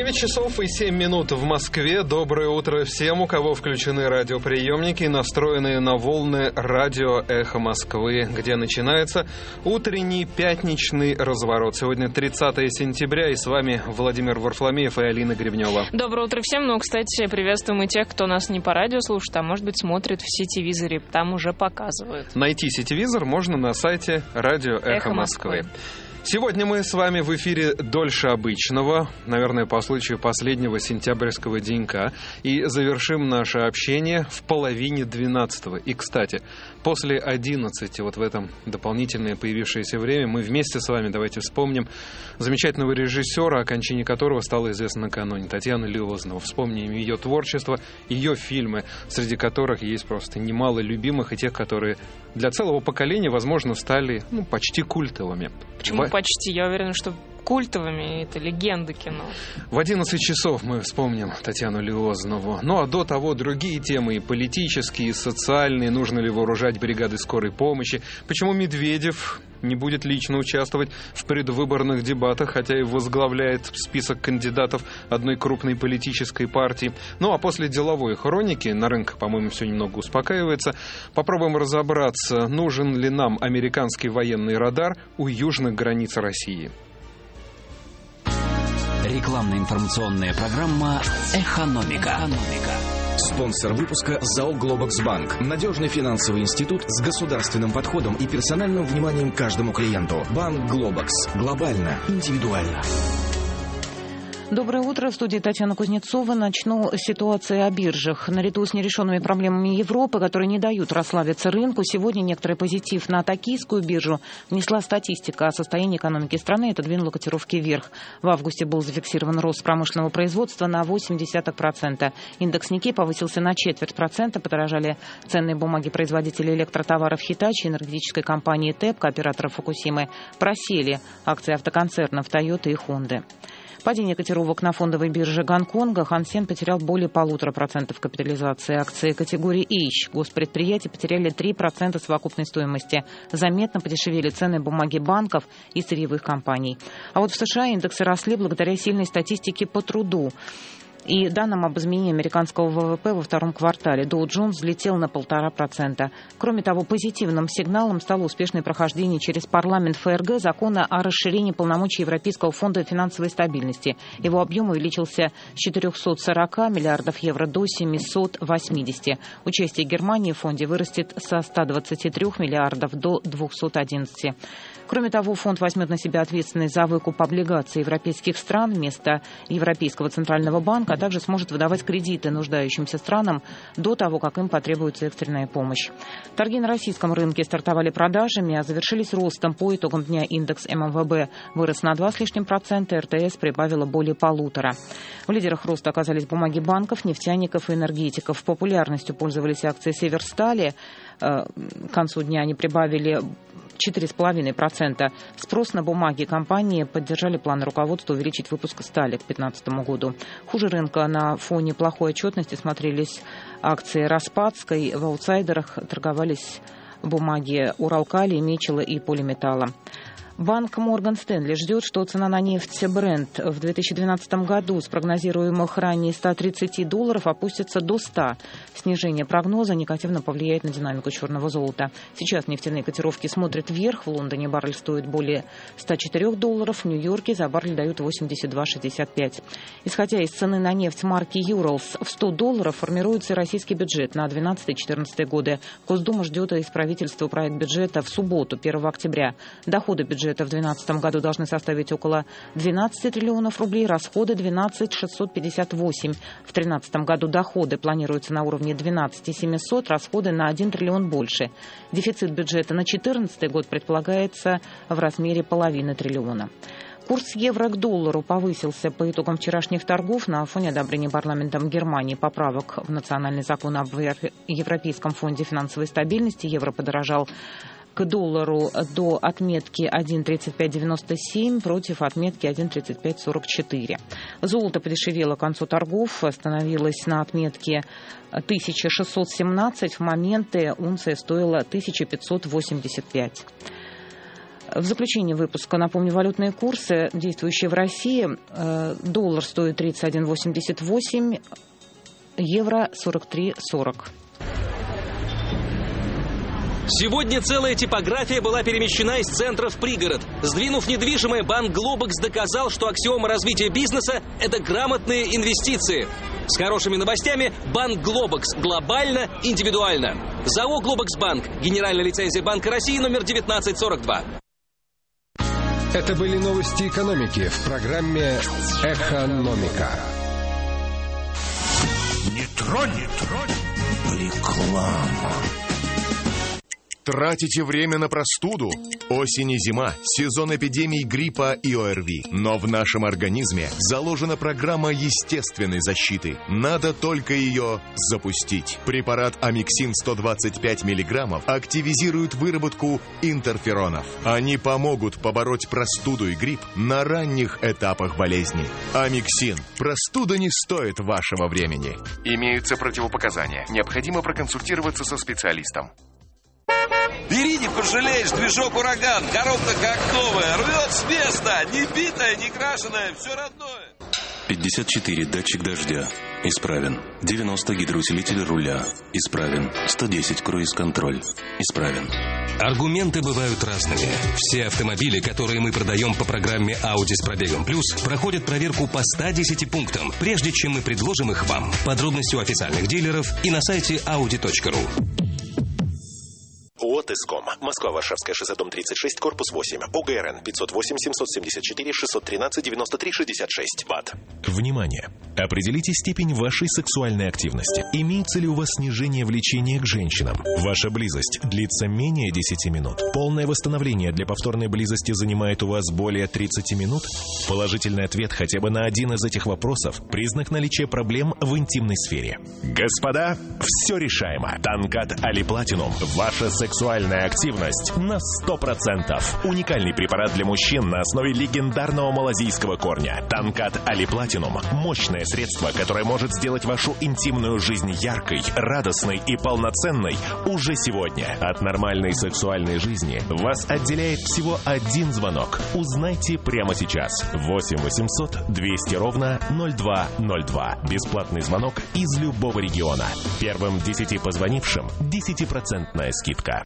9 часов и 7 минут в Москве. Доброе утро всем, у кого включены радиоприемники и настроенные на волны радио «Эхо Москвы», где начинается утренний пятничный разворот. Сегодня 30 сентября, и с вами Владимир Варфломеев и Алина Гребнева. Доброе утро всем. Ну, кстати, приветствуем и тех, кто нас не по радио слушает, а может быть смотрит в сетевизоре. Там уже показывают. Найти сетевизор можно на сайте радио «Эхо Москвы». Сегодня мы с вами в эфире дольше обычного, наверное, по случаю последнего сентябрьского денька, и завершим наше общение в половине 12-го. И, кстати, после 11, вот в этом дополнительное появившееся время, мы вместе с вами, давайте вспомним замечательного режиссера, о кончине которого стало известно накануне, Татьяну Лиознову. Вспомним ее творчество, ее фильмы, среди которых есть просто немало любимых и тех, которые для целого поколения, возможно, стали почти культовыми. Почему почти? Я уверена, что культовыми это легенды кино. В 11 часов мы вспомним Татьяну Лиознову. Ну а до того другие темы, и политические, и социальные. Нужно ли вооружать бригады скорой помощи? Почему Медведев не будет лично участвовать в предвыборных дебатах, хотя и возглавляет список кандидатов одной крупной политической партии? Ну а после деловой хроники, на рынках, по-моему, все немного успокаивается, попробуем разобраться, нужен ли нам американский военный радар у южных границ России. Рекламно-информационная программа «Экономика». Спонсор выпуска ЗАО «Глобаксбанк». Надежный финансовый институт с государственным подходом и персональным вниманием к каждому клиенту. Банк «Глобакс». Глобально, индивидуально. Доброе утро. В студии Татьяна Кузнецова. Начну с ситуации о биржах. Наряду с нерешенными проблемами Европы, которые не дают расслабиться рынку, сегодня некоторый позитив на токийскую биржу внесла статистика о состоянии экономики страны. Это двинуло котировки вверх. В августе был зафиксирован рост промышленного производства на 0,8%. Индекс Никей повысился на 0,25%. Подорожали ценные бумаги производителей электротоваров Hitachi, энергетической компании ТЭП, кооператора Фукусимы. Просели акции автоконцернов Toyota и Honda. Падение котировок на фондовой бирже Гонконга. Хан Сень потерял более 1,5% капитализации. Акции категории H госпредприятия потеряли 3% совокупной стоимости. Заметно подешевели ценные бумаги банков и сырьевых компаний. А вот в США индексы росли благодаря сильной статистике по труду и данным об изменении американского ВВП во втором квартале. Доу Джонс взлетел на 1,5%. Кроме того, позитивным сигналом стало успешное прохождение через парламент ФРГ закона о расширении полномочий Европейского фонда финансовой стабильности. Его объем увеличился с 440 миллиардов евро до 780. Участие Германии в фонде вырастет со 123 миллиардов до 211. Кроме того, фонд возьмет на себя ответственность за выкуп облигаций европейских стран вместо Европейского центрального банка, а также сможет выдавать кредиты нуждающимся странам до того, как им потребуется экстренная помощь. Торги на российском рынке стартовали продажами, а завершились ростом. По итогам дня индекс ММВБ вырос на 2,5%, РТС прибавила более 1,5%. В лидерах роста оказались бумаги банков, нефтяников и энергетиков. Популярностью пользовались акции Северстали. К концу дня они прибавили 4,5%. Спрос на бумаги компании поддержали планы руководства увеличить выпуск стали к 2015 году. Хуже рынка на фоне плохой отчетности смотрелись акции Распадской. В аутсайдерах торговались бумаги Уралкали, Мичела и Полиметалла. Банк Морган Стэнли ждет, что цена на нефть Брент в 2012 году с прогнозируемых ранее $130 опустится до 100. Снижение прогноза негативно повлияет на динамику черного золота. Сейчас нефтяные котировки смотрят вверх. В Лондоне баррель стоит более $104, в Нью-Йорке за баррель дают 82,65. Исходя из цены на нефть марки Urals в $100 формируется российский бюджет на 2012-2014 годы. Госдума ждет из правительства проект бюджета в субботу, 1 октября. Доходы бюджета в 2012 году должны составить около 12 триллионов рублей, расходы 12 658. В 2013 году доходы планируются на уровне 12 700, расходы на 1 триллион больше. Дефицит бюджета на 2014 год предполагается в размере 0,5 триллиона. Курс евро к доллару повысился по итогам вчерашних торгов на фоне одобрения парламентом Германии поправок в национальный закон об Европейском фонде финансовой стабильности. Евро подорожал к доллару до отметки 1,3597 против отметки 1,3544. Золото подешевело к концу торгов, остановилось на отметке 1617. В моменты унция стоила 1585. В заключение выпуска напомню валютные курсы, действующие в России. Доллар стоит 31,88, евро 43,40. Сегодня целая типография была перемещена из центра в пригород. Сдвинув недвижимое, банк «Глобекс» доказал, что аксиома развития бизнеса – это грамотные инвестиции. С хорошими новостями банк «Глобекс» глобально, индивидуально. ЗАО «Глобексбанк». Генеральная лицензия Банка России номер 1942. Это были новости экономики в программе «Экономика». Не тронь. Реклама. Тратите время на простуду? Осень и зима – сезон эпидемий гриппа и ОРВИ. Но в нашем организме заложена программа естественной защиты. Надо только ее запустить. Препарат Амиксин 125 мг активизирует выработку интерферонов. Они помогут побороть простуду и грипп на ранних этапах болезни. Амиксин. Простуда не стоит вашего времени. Имеются противопоказания. Необходимо проконсультироваться со специалистом. Бери, не пожалеешь, движок «Ураган». Коробка как новая, рвет с места. Не битая, не крашеная, все родное. 54 датчик дождя. Исправен. 90 гидроусилитель руля. Исправен. 110 круиз-контроль. Исправен. Аргументы бывают разными. Все автомобили, которые мы продаем по программе Audi с пробегом плюс, проходят проверку по 110 пунктам, прежде чем мы предложим их вам. Подробности у официальных дилеров и на сайте audi.ru. ООО «Теском». Москва, Варшавское шоссе, дом 36, корпус 8. ОГРН 508-774-613-93-66. БАТ. Внимание! Определите степень вашей сексуальной активности. Имеется ли у вас снижение влечения к женщинам? Ваша близость длится менее 10 минут? Полное восстановление для повторной близости занимает у вас более 30 минут? Положительный ответ хотя бы на один из этих вопросов – признак наличия проблем в интимной сфере. Господа, все решаемо. Танкат Али Платинум. Ваша сексуальная активность на 100%. Уникальный препарат для мужчин на основе легендарного малазийского корня. Танкат Али Платинум – мощное средство, которое может сделать вашу интимную жизнь яркой, радостной и полноценной уже сегодня. От нормальной сексуальной жизни вас отделяет всего один звонок. Узнайте прямо сейчас. 8 800 200 ровно 0202. Бесплатный звонок из любого региона. Первым 10 позвонившим 10% скидка.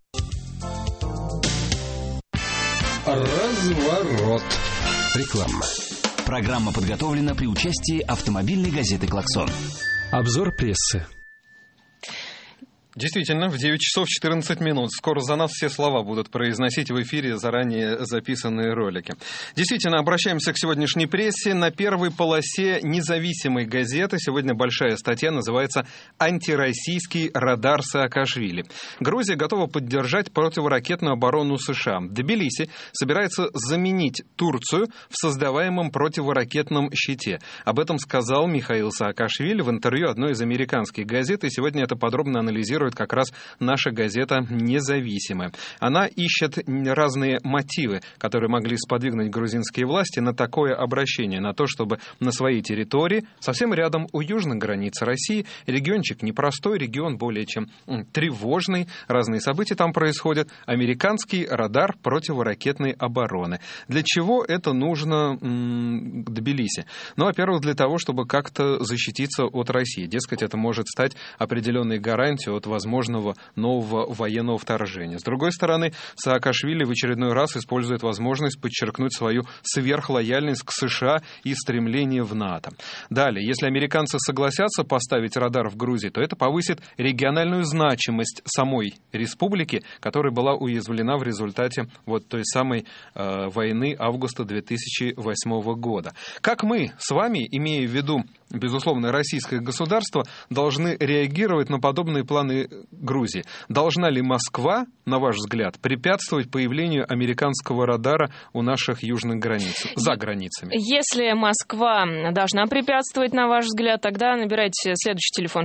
Разворот. Реклама. Программа подготовлена при участии автомобильной газеты «Клаксон». Обзор прессы. Действительно, в 9 часов 14 минут. Скоро за нас все слова будут произносить в эфире заранее записанные ролики. Действительно, обращаемся к сегодняшней прессе. На первой полосе независимой газеты сегодня большая статья, называется «Антироссийский радар Саакашвили». Грузия готова поддержать противоракетную оборону США. Тбилиси собирается заменить Турцию в создаваемом противоракетном щите. Об этом сказал Михаил Саакашвили в интервью одной из американских газет, и сегодня это подробно анализирует как раз наша газета «Независимая». Она ищет разные мотивы, которые могли сподвигнуть грузинские власти на такое обращение, на то, чтобы на своей территории, совсем рядом у южной границы России, региончик непростой, регион более чем тревожный, разные события там происходят, американский радар противоракетной обороны. Для чего это нужно Тбилиси? Ну, во-первых, для того, чтобы как-то защититься от России. Дескать, это может стать определенной гарантией от возможного нового военного вторжения. С другой стороны, Саакашвили в очередной раз использует возможность подчеркнуть свою сверхлояльность к США и стремление в НАТО. Далее, если американцы согласятся поставить радар в Грузии, то это повысит региональную значимость самой республики, которая была уязвлена в результате вот той самой войны августа 2008 года. Как мы с вами, имея в виду, безусловно, российское государство, должны реагировать на подобные планы Грузии? Должна ли Москва, на ваш взгляд, препятствовать появлению американского радара у наших южных границ, за границами? Если Москва должна препятствовать, на ваш взгляд, тогда набирайте следующий телефон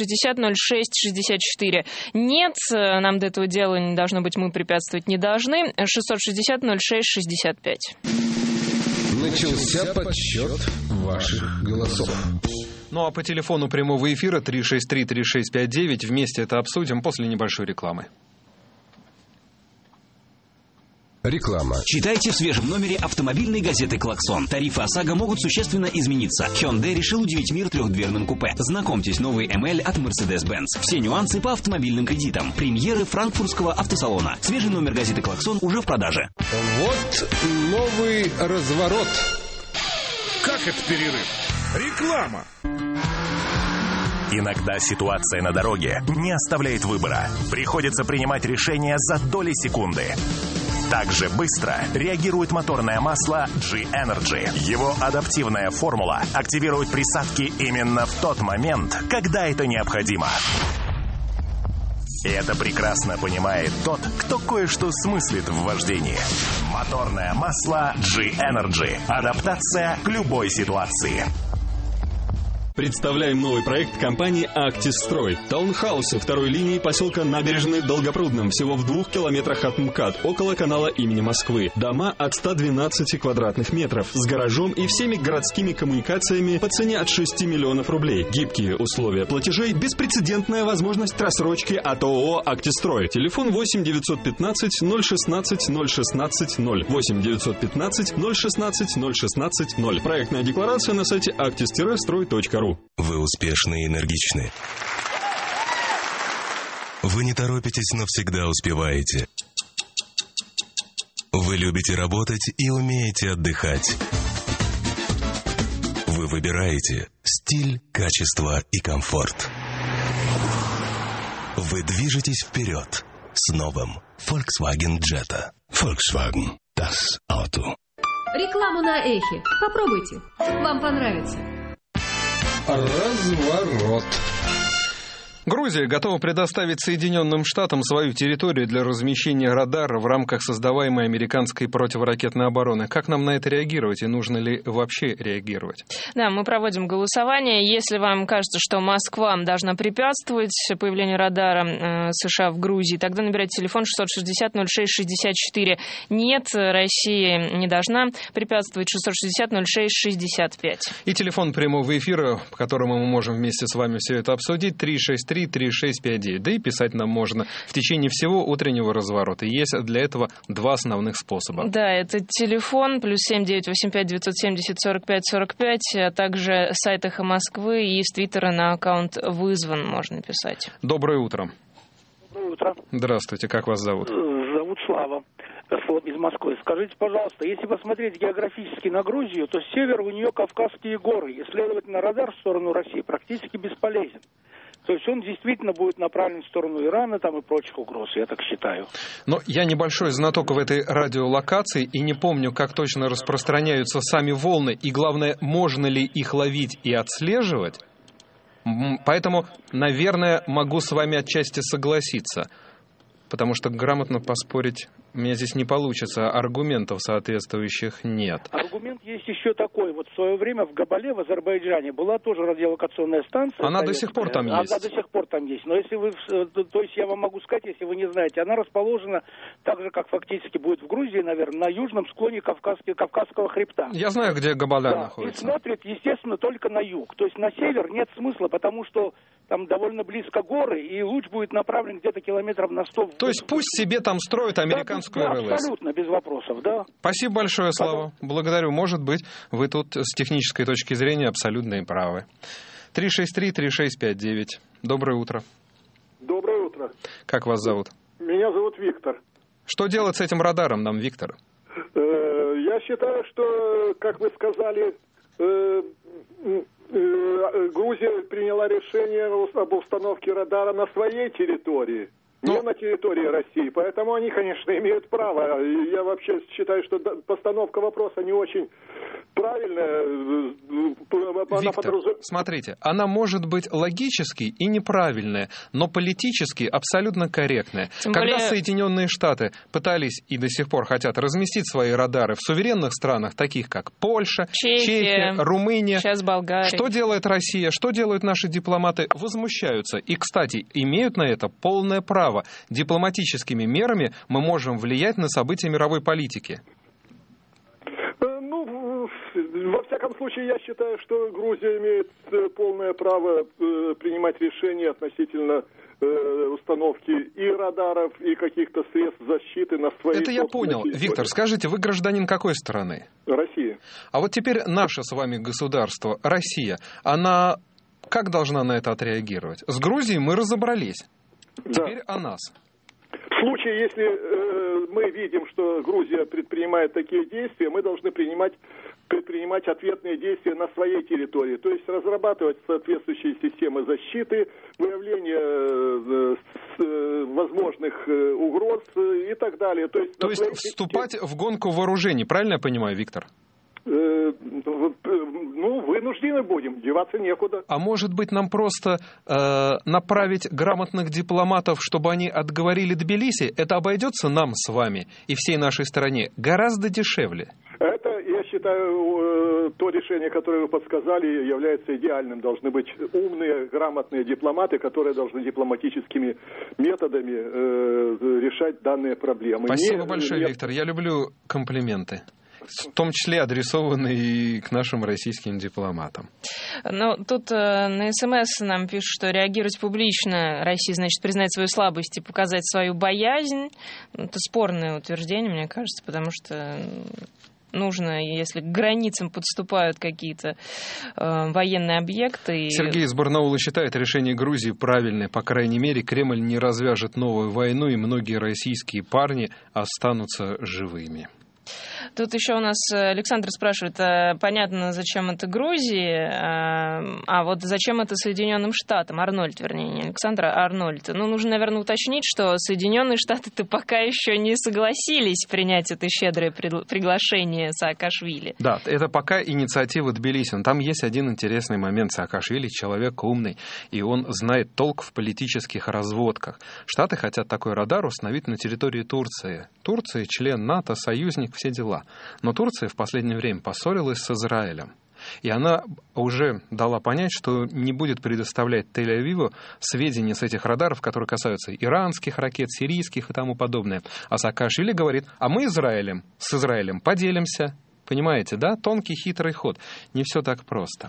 660-06-64. Нет, нам до этого дела не должно быть, мы препятствовать не должны. 660-06-65. Начался подсчет ваших голосов. Ну а по телефону прямого эфира 363-3659 вместе это обсудим после небольшой рекламы. Реклама. Читайте в свежем номере автомобильной газеты «Клаксон». Тарифы ОСАГО могут существенно измениться. Hyundai решил удивить мир трехдверным купе. Знакомьтесь, новый ML от Mercedes-Benz. Все нюансы по автомобильным кредитам. Премьеры франкфуртского автосалона. Свежий номер газеты «Клаксон» уже в продаже. Вот новый разворот. Как это перерыв? Реклама. Иногда ситуация на дороге не оставляет выбора. Приходится принимать решения за доли секунды. Так же быстро реагирует моторное масло G-Energy. Его адаптивная формула активирует присадки именно в тот момент, когда это необходимо. И это прекрасно понимает тот, кто кое-что смыслит в вождении. Моторное масло G-Energy. Адаптация к любой ситуации. Представляем новый проект компании «Актистрой». Таунхаусы второй линии поселка Набережный в Долгопрудном, всего в 2 километрах от МКАД, около канала имени Москвы. Дома от 112 квадратных метров, с гаражом и всеми городскими коммуникациями по цене от 6 миллионов рублей. Гибкие условия платежей, беспрецедентная возможность рассрочки от ООО «Актистрой». Телефон 8 915 016 016 0. 8 915 016 016 0. Проектная декларация на сайте actis-строй.ру. Вы успешны и энергичны. Вы не торопитесь, но всегда успеваете. Вы любите работать и умеете отдыхать. Вы выбираете стиль, качество и комфорт. Вы движетесь вперед с новым Volkswagen Jetta. Volkswagen – das Auto. Рекламу на Эхе. Попробуйте. Вам понравится. Разворот. Грузия готова предоставить Соединенным Штатам свою территорию для размещения радара в рамках создаваемой американской противоракетной обороны. Как нам на это реагировать и нужно ли вообще реагировать? Да, мы проводим голосование. Если вам кажется, что Москва должна препятствовать появлению радара США в Грузии, тогда набирайте телефон 660-06-64. Нет, Россия не должна препятствовать. 660-06-65. И телефон прямого эфира, по которому мы можем вместе с вами все это обсудить, 363-3659. Да и писать нам можно в течение всего утреннего разворота. Есть для этого два основных способа. Да, это телефон +7 985 970 45 45, а также сайт «Эхо Москвы» и с Твиттера на аккаунт «Вызван» можно писать. Доброе утро. Доброе утро. Здравствуйте, как вас зовут? Зовут Слава. Из Москвы. Скажите, пожалуйста, если посмотреть географически на Грузию, то с севера у нее Кавказские горы, и, следовательно, радар в сторону России практически бесполезен. То есть он действительно будет направлен в сторону Ирана там и прочих угроз, я так считаю. Но я небольшой знаток в этой радиолокации и не помню, как точно распространяются сами волны, и главное, можно ли их ловить и отслеживать. Поэтому, наверное, могу с вами отчасти согласиться, потому что грамотно поспорить у меня здесь не получится, аргументов соответствующих нет. Аргумент есть еще такой. Вот в свое время в Габале, в Азербайджане, была тоже радиолокационная станция. Она до сих пор там есть. Она до сих пор там есть. Но если вы, то есть я вам могу сказать, если вы не знаете, она расположена так же, как фактически будет в Грузии, наверное, на южном склоне Кавказского хребта. Я знаю, где Габаля находится. И смотрит, естественно, только на юг. То есть на север нет смысла, потому что там довольно близко горы, и луч будет направлен где-то километров на 100. То есть пусть себе там строят американскую РЛС. Абсолютно, без вопросов, да. Спасибо большое, Слава. Благодарю. Может быть, вы тут с технической точки зрения абсолютно и правы. 363-3659. Доброе утро. Доброе утро. Как вас зовут? Меня зовут Виктор. Что делать с этим радаром нам, Виктор? Я считаю, что, как вы сказали, Грузия приняла решение об установке радара на своей территории, не на территории России. Поэтому они, конечно, имеют право. Я вообще считаю, что постановка вопроса не очень правильная. Виктор, смотрите, она может быть логически и неправильная, но политически абсолютно корректная. Когда Соединенные Штаты пытались и до сих пор хотят разместить свои радары в суверенных странах, таких как Польша, Чехия, Румыния, сейчас Болгария. Что делает Россия, что делают наши дипломаты? Возмущаются. И, кстати, имеют на это полное право. Дипломатическими мерами мы можем влиять на события мировой политики. Во всяком случае, я считаю, что Грузия имеет полное право принимать решения относительно установки и радаров, и каких-то средств защиты на свои... Это я понял. Виктор, скажите, вы гражданин какой страны? России. А вот теперь наше с вами государство, Россия, она как должна на это отреагировать? С Грузией мы разобрались. Да. Теперь о нас. В случае, если мы видим, что Грузия предпринимает такие действия, мы должны предпринимать ответные действия на своей территории. То есть разрабатывать соответствующие системы защиты, выявление возможных угроз и так далее. То есть вступать в гонку вооружений, правильно я понимаю, Виктор? Вынуждены будем, деваться некуда. А может быть, нам просто направить грамотных дипломатов, чтобы они отговорили Тбилиси? Это обойдется нам с вами и всей нашей стране гораздо дешевле. Это, я считаю, то решение, которое вы подсказали, является идеальным. Должны быть умные, грамотные дипломаты, которые должны дипломатическими методами решать данные проблемы. Спасибо большое, Виктор. Я люблю комплименты. В том числе адресованные и к нашим российским дипломатам. Но тут на СМС нам пишут, что реагировать публично Россия, значит, признать свою слабость и показать свою боязнь. Это спорное утверждение, мне кажется, потому что нужно, если к границам подступают какие-то военные объекты. Сергей из Барнаула считает решение Грузии правильное. По крайней мере, Кремль не развяжет новую войну, и многие российские парни останутся живыми. Тут еще у нас Александр спрашивает, понятно, зачем это Грузии, а вот зачем это Соединенным Штатам? Арнольд, вернее, не Александр, а Арнольд. Нужно, наверное, уточнить, что Соединенные Штаты-то пока еще не согласились принять это щедрое приглашение Саакашвили. Да, это пока инициатива Тбилиси. Там есть один интересный момент. Саакашвили человек умный, и он знает толк в политических разводках. Штаты хотят такой радар установить на территории Турции. Турция член НАТО, союзник, все дела. Но Турция в последнее время поссорилась с Израилем. И она уже дала понять, что не будет предоставлять Тель-Авиву сведения с этих радаров, которые касаются иранских ракет, сирийских и тому подобное. А Саакашвили говорит, а мы с Израилем поделимся. Понимаете, да? Тонкий, хитрый ход. Не все так просто.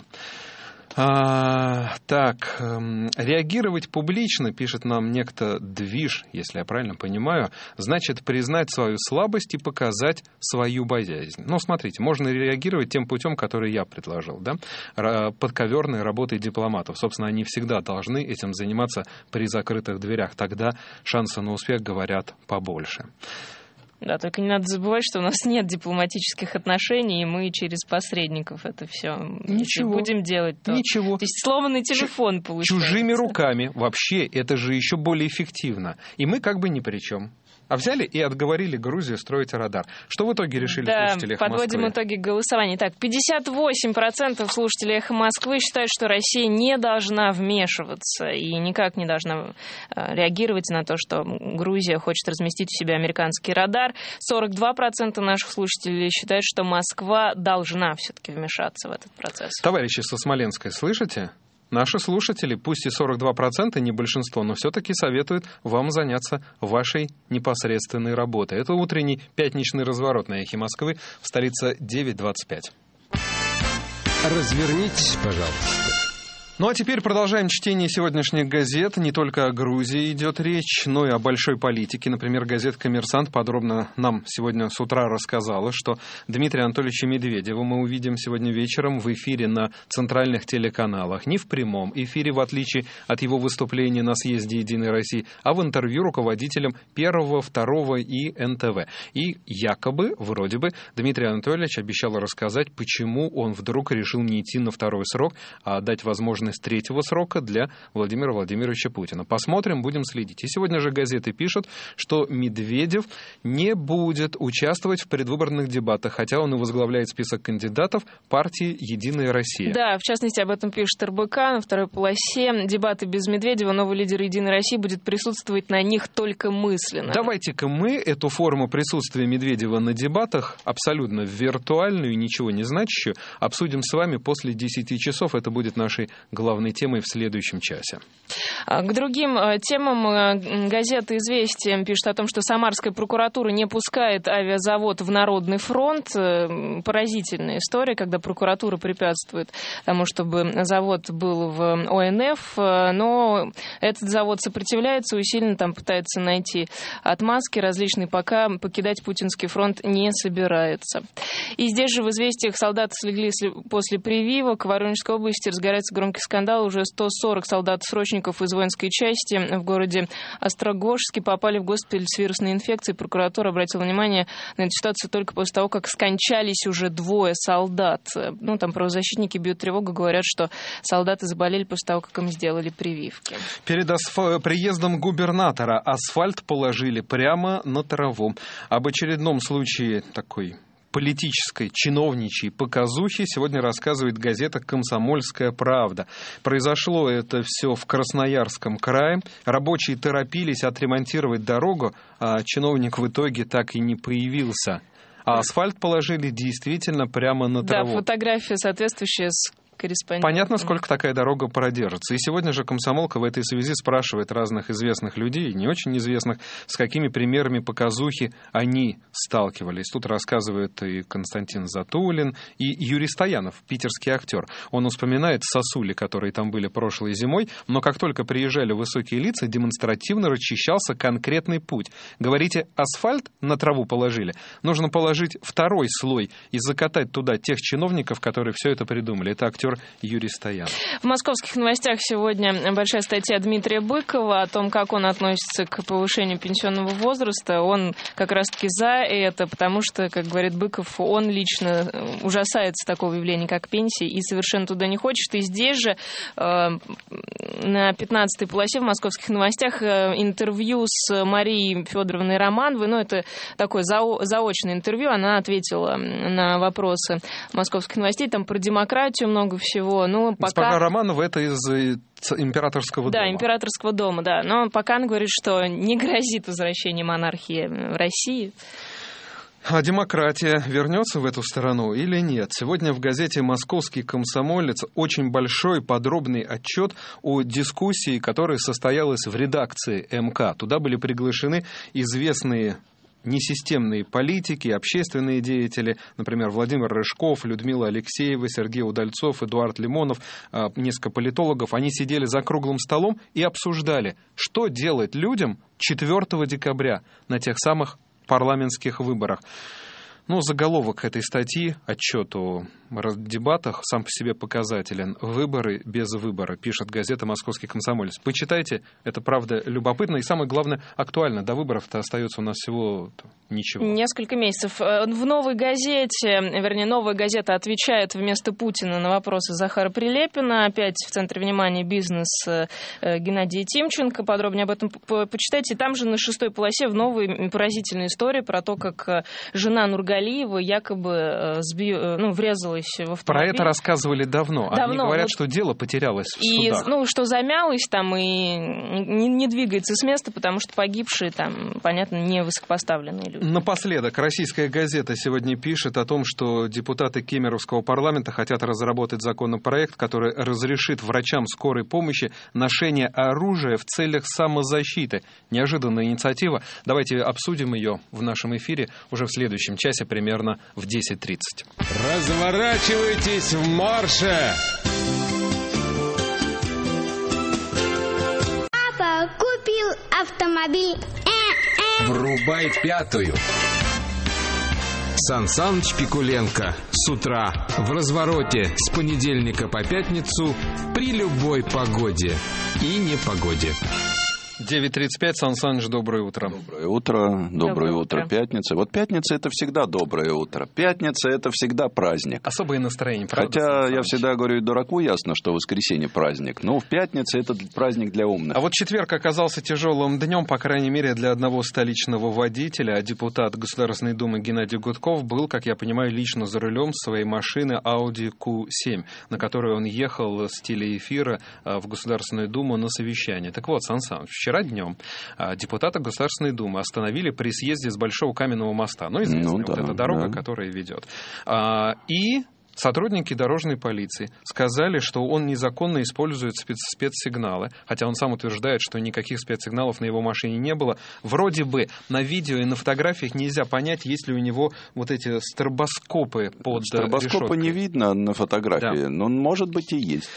Реагировать публично, пишет нам некто Движ, если я правильно понимаю, значит признать свою слабость и показать свою боязнь. Смотрите, можно реагировать тем путем, который я предложил, да? Подковерной работой дипломатов. Собственно, они всегда должны этим заниматься при закрытых дверях. Тогда шансы на успех, говорят, побольше. Да, только не надо забывать, что у нас нет дипломатических отношений, и мы через посредников это все будем делать. Ничего. То есть сломанный телефон получается. Чужими руками. Вообще, это же еще более эффективно. И мы как бы ни при чем. А взяли и отговорили Грузию строить радар. Что в итоге решили слушатели «Эхо Москвы»? Подводим итоги голосования. Так, 58% слушателей «Эхо Москвы» считают, что Россия не должна вмешиваться и никак не должна реагировать на то, что Грузия хочет разместить у себя американский радар. 42% наших слушателей считают, что Москва должна все-таки вмешаться в этот процесс. Товарищи со Смоленской, слышите? Наши слушатели, пусть и 42%, не большинство, но все-таки советуют вам заняться вашей непосредственной работой. Это утренний пятничный разворот на «Эхе Москвы» в столице 9:25. Развернитесь, пожалуйста. Ну а теперь продолжаем чтение сегодняшних газет. Не только о Грузии идет речь, но и о большой политике. Например, газета «Коммерсант» подробно нам сегодня с утра рассказала, что Дмитрия Анатольевича Медведева мы увидим сегодня вечером в эфире на центральных телеканалах. Не в прямом эфире, в отличие от его выступления на съезде «Единой России», а в интервью руководителям Первого, Второго и НТВ. И якобы, вроде бы, Дмитрий Анатольевич обещал рассказать, почему он вдруг решил не идти на второй срок, а дать возможность третьего срока для Владимира Владимировича Путина. Посмотрим, будем следить. И сегодня же газеты пишут, что Медведев не будет участвовать в предвыборных дебатах, хотя он и возглавляет список кандидатов партии «Единая Россия». Да, в частности, об этом пишет РБК на второй полосе. Дебаты без Медведева. Новый лидер «Единой России» будет присутствовать на них только мысленно. Давайте-ка мы эту форму присутствия Медведева на дебатах, абсолютно виртуальную и ничего не значащую, обсудим с вами после 10 часов. Это будет нашей главной темой в следующем часе. К другим темам газета «Известия» пишет о том, что Самарская прокуратура не пускает авиазавод в Народный фронт. Поразительная история, когда прокуратура препятствует тому, чтобы завод был в ОНФ, но этот завод сопротивляется, усиленно там пытается найти отмазки различные, пока покидать Путинский фронт не собирается. И здесь же в «Известиях» солдаты слегли после прививок. В Воронежской области разгорается громкий скандал. Уже 140 солдат-срочников из воинской части в городе Острогожске попали в госпиталь с вирусной инфекцией. Прокуратура обратила внимание на эту ситуацию только после того, как скончались уже 2 солдат. Ну, там правозащитники бьют тревогу, говорят, что солдаты заболели после того, как им сделали прививки. Перед приездом губернатора асфальт положили прямо на траву. Об очередном случае такой политической, чиновничьей показухи сегодня рассказывает газета «Комсомольская правда». Произошло это все в Красноярском крае. Рабочие торопились отремонтировать дорогу, а чиновник в итоге так и не появился. А асфальт положили действительно прямо на траву. Да, фотография соответствующая с корреспондентом. Понятно, сколько такая дорога продержится. И сегодня же «Комсомолка» в этой связи спрашивает разных известных людей, и не очень известных, с какими примерами показухи они сталкивались. Тут рассказывает и Константин Затулин, и Юрий Стоянов, питерский актер. Он вспоминает сосули, которые там были прошлой зимой, но как только приезжали высокие лица, демонстративно расчищался конкретный путь. Говорите, асфальт на траву положили? Нужно положить второй слой и закатать туда тех чиновников, которые все это придумали. Это актер Юрий Стоянов. В московских новостях сегодня большая статья Дмитрия Быкова о том, как он относится к повышению пенсионного возраста. Он как раз-таки за это, потому что, как говорит Быков, он лично ужасается такого явления, как пенсии, и совершенно туда не хочет. И здесь же на 15-й полосе в московских новостях интервью с Марией Федоровной Романовой. Ну, это такое заочное интервью. Она ответила на вопросы московских новостей. Там про демократию много всего. Ну, пока... Госпожа Романова, это из императорского дома. Да, императорского дома, да. Но пока она говорит, что не грозит возвращение монархии в России. А демократия вернется в эту страну или нет? Сегодня в газете «Московский комсомолец» очень большой подробный отчет о дискуссии, которая состоялась в редакции МК. Туда были приглашены известные несистемные политики, общественные деятели, например, Владимир Рыжков, Людмила Алексеева, Сергей Удальцов, Эдуард Лимонов, несколько политологов. Они сидели за круглым столом и обсуждали, что делать людям 4 декабря на тех самых парламентских выборах. Ну, заголовок этой статьи, отчет о дебатах, сам по себе показателен. «Выборы без выбора», пишет газета «Московский комсомолец». Почитайте, это правда любопытно и, самое главное, актуально. До выборов-то остается у нас всего ничего. Несколько месяцев. В «Новой газете», вернее, «Новая газета» отвечает вместо Путина на вопросы Захара Прилепина. Опять в центре внимания бизнес Геннадия Тимченко. Подробнее об этом почитайте. Там же на 6-й полосе в «Новой» поразительная история про то, как жена Нургалиева якобы врезалась в автомобиль. Про это рассказывали давно. Они говорят, что дело потерялось в судах. Ну, что замялось там и не двигается с места, потому что погибшие там, понятно, не высокопоставленные люди. Напоследок, российская газета сегодня пишет о том, что депутаты Кемеровского парламента хотят разработать законопроект, который разрешит врачам скорой помощи ношение оружия в целях самозащиты. Неожиданная инициатива. Давайте обсудим ее в нашем эфире уже в следующем часе, примерно в 10:30. Разворачивайтесь в марше! Папа купил автомобиль. Врубай 5-ю. Сан Саныч Пикуленко с утра в развороте с понедельника по пятницу при любой погоде и непогоде. 9:35. Сан Саныч, доброе утро. Доброе утро. Пятница. Вот пятница — это всегда доброе утро. Пятница — это всегда праздник. Особое настроение, правда? Хотя я всегда говорю, дураку ясно, что воскресенье праздник. Но в пятницу это праздник для умных. А вот четверг оказался тяжелым днем, по крайней мере, для одного столичного водителя. А депутат Государственной Думы Геннадий Гудков был, как я понимаю, лично за рулем своей машины Audi Q7, на которой он ехал с телеэфира в Государственную Думу на совещание. Так вот, Сан Саныч, вчера днем депутата Государственной Думы остановили при съезде с Большого Каменного моста. Ну, известная эта дорога, которая ведет. И Сотрудники дорожной полиции сказали, что он незаконно использует спецсигналы, хотя он сам утверждает, что никаких спецсигналов на его машине не было. Вроде бы на видео и на фотографиях нельзя понять, есть ли у него вот эти стробоскопы под Стробоскопа решеткой. не видно на фотографии, да. Но может быть и есть.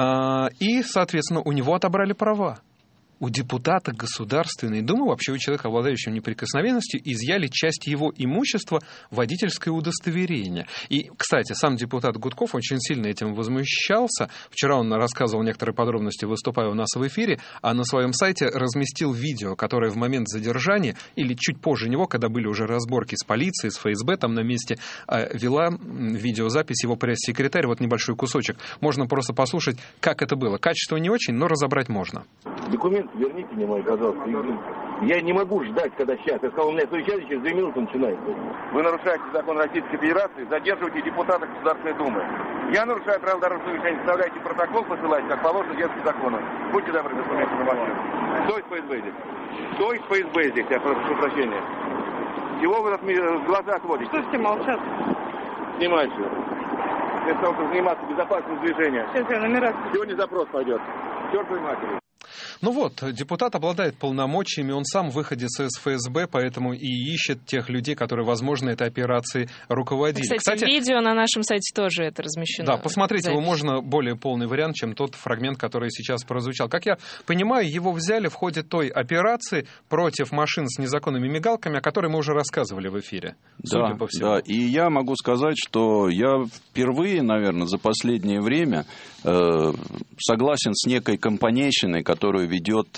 И, соответственно, у него отобрали права. У депутата Государственной Думы, вообще у человека, обладающего неприкосновенностью, изъяли часть его имущества, водительское удостоверение. И, кстати, сам депутат Гудков очень сильно этим возмущался. Вчера он рассказывал некоторые подробности, выступая у нас в эфире, а на своем сайте разместил видео, которое в момент задержания, или чуть позже него, когда были уже разборки с полицией, с ФСБ там на месте, вела видеозапись его пресс-секретарь, вот небольшой кусочек. Можно просто послушать, как это было. Качество не очень, но разобрать можно. Документ верните мне мой, пожалуйста. Я не могу ждать, когда сейчас. Я сказал, у меня совещание через 2 минуты начинается. Вы нарушаете закон Российской Федерации, задерживаете депутата Государственной Думы. Я нарушаю правила дорожного движения, составляйте протокол, посылайте, как положено детским законом. Будьте добры, документы на машину. Кто из ФСБ здесь? Кто из ФСБ здесь? Я прошу прощения. Чего вы глаза отводите? Слушайте, молчат. Снимайте. Вместо того, чтобы заниматься безопасностью движения. Сейчас я номера. Сегодня запрос пойдет. Чертовой матери. Ну вот, депутат обладает полномочиями, он сам выходец из ФСБ, поэтому и ищет тех людей, которые, возможно, этой операцией руководили. Кстати, видео на нашем сайте тоже это размещено. Да, посмотрите, его можно более полный вариант, чем тот фрагмент, который сейчас прозвучал. Как я понимаю, его взяли в ходе той операции против машин с незаконными мигалками, о которой мы уже рассказывали в эфире, судя по всему. Да, и я могу сказать, что я впервые, наверное, за последнее время согласен с некой компанейщиной, которую ведет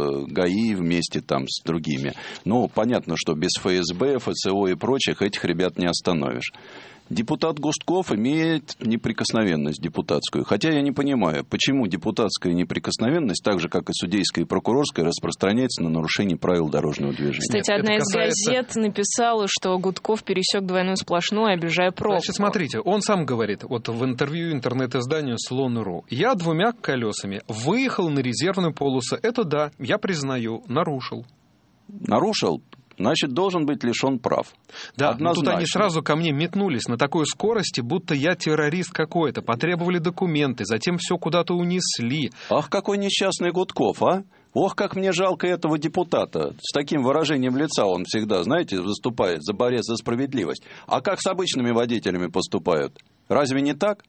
ГАИ вместе там с другими. Ну, понятно, что без ФСБ, ФСО и прочих этих ребят не остановишь. Депутат Густков имеет неприкосновенность депутатскую. Хотя я не понимаю, почему депутатская неприкосновенность, так же, как и судейская и прокурорская, распространяется на нарушение правил дорожного движения. Кстати, одна из газет написала, что Гудков пересек двойную сплошную, обижая пробку. Значит, смотрите, он сам говорит, вот в интервью интернет-изданию «Слон.ру», я 2 колесами выехал на резервную полосу. Это да, я признаю, нарушил. Нарушил? Значит, должен быть лишен прав. Да, но тут они сразу ко мне метнулись на такой скорости, будто я террорист какой-то. Потребовали документы, затем все куда-то унесли. Ах, какой несчастный Гудков, а? Ох, как мне жалко этого депутата. С таким выражением лица он всегда, знаете, выступает за борец за справедливость. А как с обычными водителями поступают? Разве не так?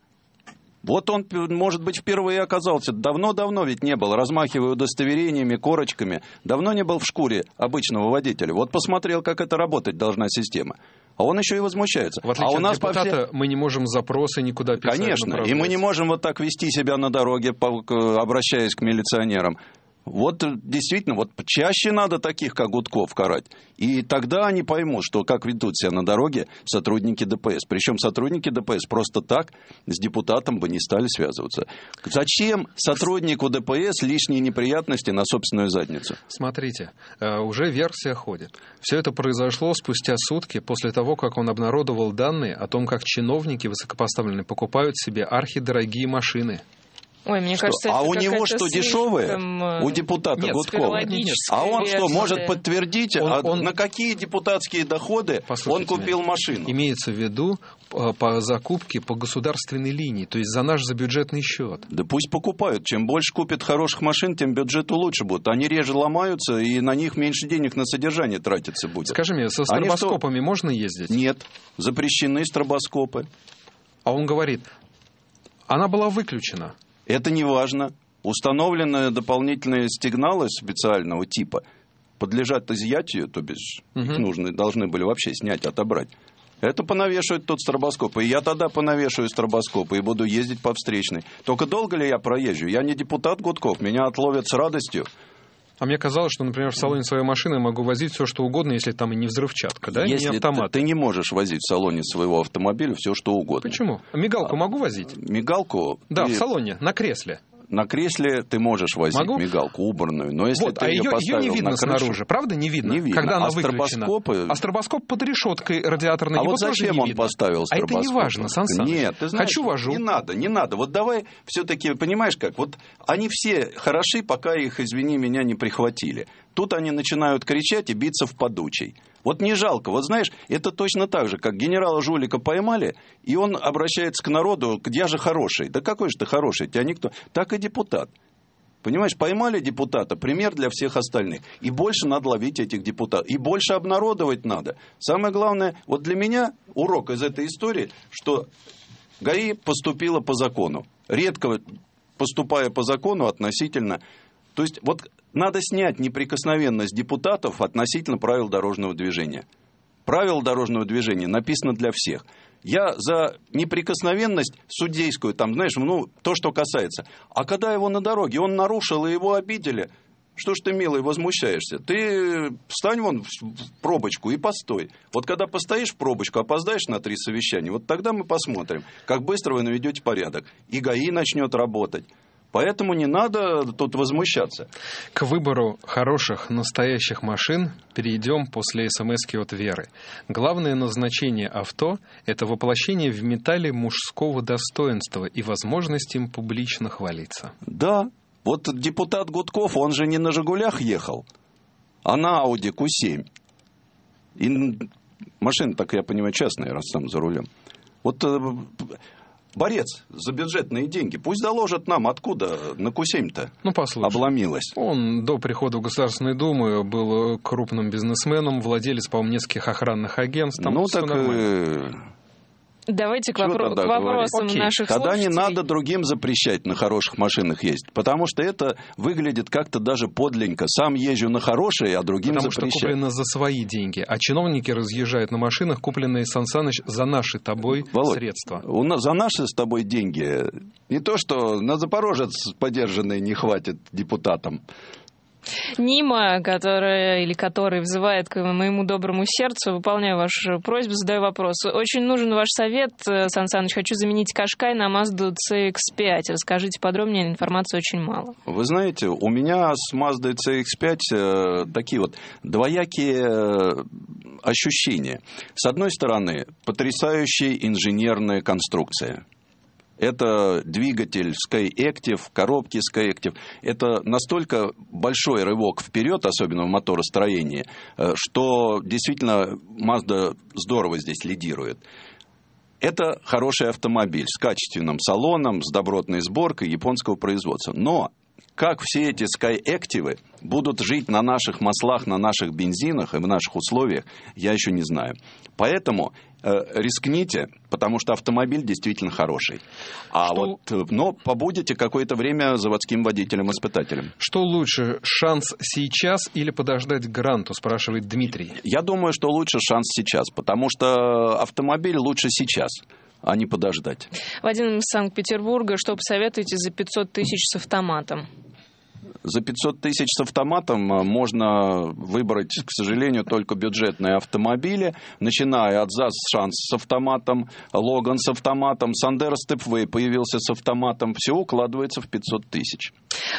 Вот он, может быть, впервые оказался. Давно-давно ведь не был, размахивая удостоверениями, корочками. Давно не был в шкуре обычного водителя. Вот посмотрел, как это работать должна система. А он еще и возмущается. В отличие от депутата, мы не можем запросы никуда писать. Конечно, и мы не можем вот так вести себя на дороге, обращаясь к милиционерам. Вот действительно, вот чаще надо таких, как Гудков, карать. И тогда они поймут, что как ведут себя на дороге сотрудники ДПС. Причем сотрудники ДПС просто так с депутатом бы не стали связываться. Зачем сотруднику ДПС лишние неприятности на собственную задницу? Смотрите, уже версия ходит. Все это произошло спустя сутки после того, как он обнародовал данные о том, как чиновники высокопоставленные покупают себе архидорогие машины. Ой, мне кажется, а у него что, дешевые? У депутата Гудкова? А он что, может подтвердить, на какие депутатские доходы он купил машину? Имеется в виду по закупке по государственной линии, то есть за наш забюджетный счет. Да пусть покупают. Чем больше купят хороших машин, тем бюджету лучше будет. Они реже ломаются, и на них меньше денег на содержание тратиться будет. Скажи мне, со стробоскопами можно ездить? Нет, запрещены стробоскопы. А он говорит, она была выключена. Это не важно. Установленные дополнительные сигналы специального типа подлежат изъятию, то бишь их должны были вообще снять, отобрать. Это понавешивают тот стробоскоп. И я тогда понавешиваю стробоскопы и буду ездить по встречной. Только долго ли я проезжу? Я не депутат Гудков, меня отловят с радостью. А мне казалось, что, например, в салоне своей машины я могу возить все, что угодно, если там и не взрывчатка, да, если не автомат. Ты не можешь возить в салоне своего автомобиля все, что угодно. Почему? Мигалку могу возить? Мигалку? Да, в салоне, на кресле. На кресле ты можешь возить мигалку убранную, но если ты ее поставил не видно на крышу, снаружи, правда не видно? Не видно. Когда она выключена. А стробоскоп под решеткой радиаторной его тоже не видно. А вот зачем он поставил стробоскоп? А это не важно, Сан Саныч. Нет, ты знаешь, хочу вожу. Не надо. Вот давай все-таки, понимаешь как, вот они все хороши, пока их, извини меня, не прихватили. Тут они начинают кричать и биться в подучей. Вот не жалко. Вот знаешь, это точно так же, как генерала жулика поймали, и он обращается к народу: я же хороший. Да какой же ты хороший? Тебя никто... Так и депутат. Понимаешь, поймали депутата, пример для всех остальных. И больше надо ловить этих депутатов. И больше обнародовать надо. Самое главное, вот для меня урок из этой истории, что ГАИ поступила по закону. Редко поступая по закону относительно... То есть вот надо снять неприкосновенность депутатов относительно правил дорожного движения. Правила дорожного движения написано для всех. Я за неприкосновенность судейскую, там, знаешь, ну, то, что касается. А когда его на дороге, он нарушил, и его обидели, что ж ты, милый, возмущаешься? Ты встань вон в пробочку и постой. Вот когда постоишь в пробочку, опоздаешь на 3 совещания, вот тогда мы посмотрим, как быстро вы наведете порядок. И ГАИ начнет работать. Поэтому не надо тут возмущаться. К выбору хороших, настоящих машин перейдем после смс-ки от Веры. Главное назначение авто – это воплощение в металле мужского достоинства и возможность им публично хвалиться. Да, вот депутат Гудков, он же не на «Жигулях» ехал, а на Audi Q7. И машина, так я понимаю, частная, раз сам за рулем. Вот... Борец за бюджетные деньги. Пусть доложат нам, откуда на Q7-то обломилось. Он до прихода в Государственную Думу был крупным бизнесменом, владелец, по-моему, нескольких охранных агентств. Там Давайте к вопросам наших Тогда слушателей. не надо другим запрещать на хороших машинах ездить, потому что это выглядит как-то даже подленько. Сам езжу на хорошие, а другим потому запрещать. Потому что куплено за свои деньги, а чиновники разъезжают на машинах, купленные, Сан Саныч, за наши тобой средства. У нас за наши с тобой деньги не то, что на Запорожец подержанный не хватит депутатам. Нима, который взывает к моему доброму сердцу, выполняю вашу просьбу, задаю вопрос. Очень нужен ваш совет, Сан Саныч. Хочу заменить Qashqai на Mazda CX-5. Расскажите подробнее, информации очень мало. Вы знаете, у меня с Mazda CX-5 такие вот двоякие ощущения. С одной стороны, потрясающая инженерная конструкция. Это двигатель SkyActiv, коробки SkyActiv. Это настолько большой рывок вперед, особенно в моторостроении, что действительно Mazda здорово здесь лидирует. Это хороший автомобиль с качественным салоном, с добротной сборкой японского производства. Но как все эти SkyActiv будут жить на наших маслах, на наших бензинах и в наших условиях, я еще не знаю. Поэтому рискните, потому что автомобиль действительно хороший. Но побудете какое-то время заводским водителем-испытателем. Что лучше, шанс сейчас или подождать гранту, спрашивает Дмитрий. Я думаю, что лучше шанс сейчас, потому что автомобиль лучше сейчас, а не подождать. Вадим из Санкт-Петербурга, что посоветуете за 500 тысяч с автоматом? За 500 тысяч с автоматом можно выбрать, к сожалению, только бюджетные автомобили, начиная от ЗАЗ Шанс с автоматом, Логан с автоматом, Сандеро Степвей появился с автоматом. Все укладывается в 500 тысяч.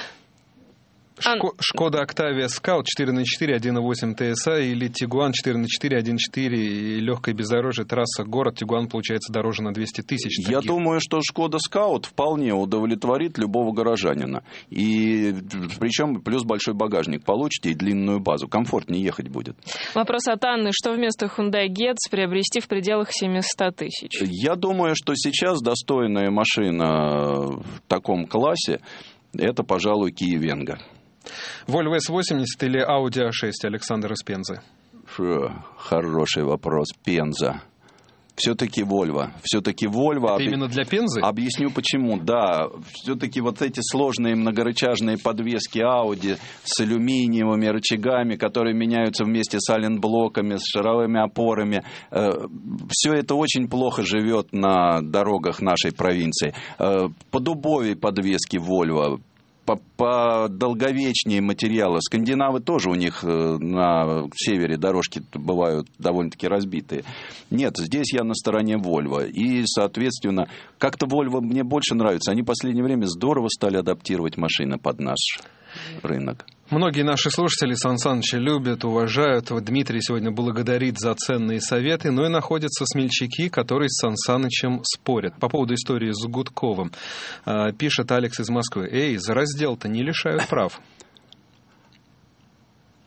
Шкода Октавия Скаут 4х4 1.8 TSI или Тигуан 4х4 1.4 и легкое бездорожье, трасса, город. Тигуан получается дороже на 200 тысяч. Я думаю, что Шкода Скаут вполне удовлетворит любого горожанина. И причем плюс большой багажник получите и длинную базу. Комфортнее ехать будет. Вопрос от Анны. Что вместо Hyundai Getz приобрести в пределах 700 тысяч? Я думаю, что сейчас достойная машина в таком классе это, пожалуй, Kia Venga. Volvo S80 или Audi A6, Александр из Пензы? Хороший вопрос. Пенза. Все-таки Volvo. Это именно для Пензы? Объясню почему. Да, все-таки вот эти сложные многорычажные подвески Audi с алюминиевыми рычагами, которые меняются вместе с ален-блоками, с шаровыми опорами. Все это очень плохо живет на дорогах нашей провинции. Подубовье подвески Volvo. По долговечнее материалы. Скандинавы тоже у них на севере дорожки бывают довольно-таки разбитые. Нет, здесь я на стороне Volvo. И, соответственно, как-то Volvo мне больше нравится. Они в последнее время здорово стали адаптировать машины под наш рынок. Многие наши слушатели Сан Саныча любят, уважают. Дмитрий сегодня благодарит за ценные советы, но и находятся смельчаки, которые с Сан Санычем спорят. По поводу истории с Гудковым. Пишет Алекс из Москвы. За раздел-то не лишают прав.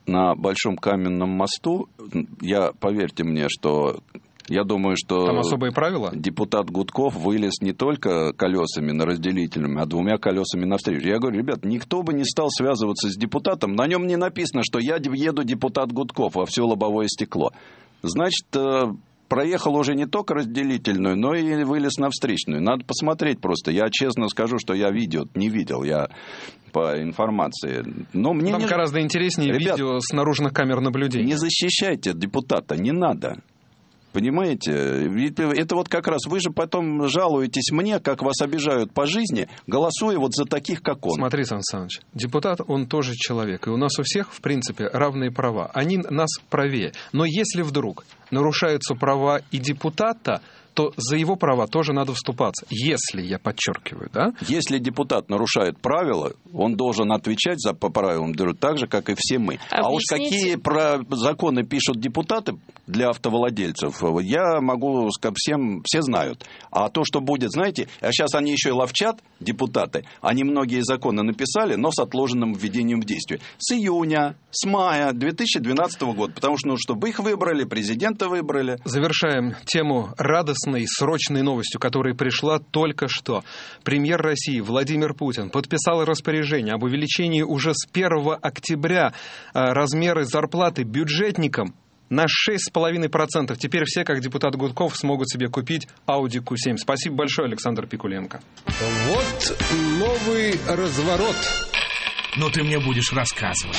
на Большом Каменном мосту, поверьте мне, что... Я думаю, что там особые правила? Депутат Гудков вылез не только колесами на разделительном, а 2 колесами навстречу. Я говорю, ребят, никто бы не стал связываться с депутатом. На нем не написано, что я еду депутат Гудков во все лобовое стекло. Значит, проехал уже не только разделительную, но и вылез на встречную. Надо посмотреть просто. Я честно скажу, что я не видел. Я по информации. Но мне там гораздо интереснее видео с наружных камер наблюдения. Не защищайте депутата, не надо. Понимаете? Это вот как раз вы же потом жалуетесь мне, как вас обижают по жизни, голосуя вот за таких, как он. Смотри, Сан Саныч, депутат, он тоже человек. И у нас у всех, в принципе, равные права. Они нас правее. Но если вдруг нарушаются права и депутата, то за его права тоже надо вступаться. Если, я подчеркиваю, да? Если депутат нарушает правила, он должен отвечать по правилам так же, как и все мы. А уж какие законы пишут депутаты для автовладельцев, я могу сказать, все знают. А то, что будет, знаете, а сейчас они еще и ловчат, депутаты, они многие законы написали, но с отложенным введением в действие. С июня, с мая 2012 года, потому что, чтобы их выбрали, президента выбрали. Завершаем тему радостной, срочной новостью, которая пришла только что. Премьер России Владимир Путин подписал распоряжение об увеличении уже с 1 октября размеры зарплаты бюджетникам на 6,5%. Теперь все, как депутат Гудков, смогут себе купить Audi Q7. Спасибо большое, Александр Пикуленко. Вот новый разворот. Но ты мне будешь рассказывать.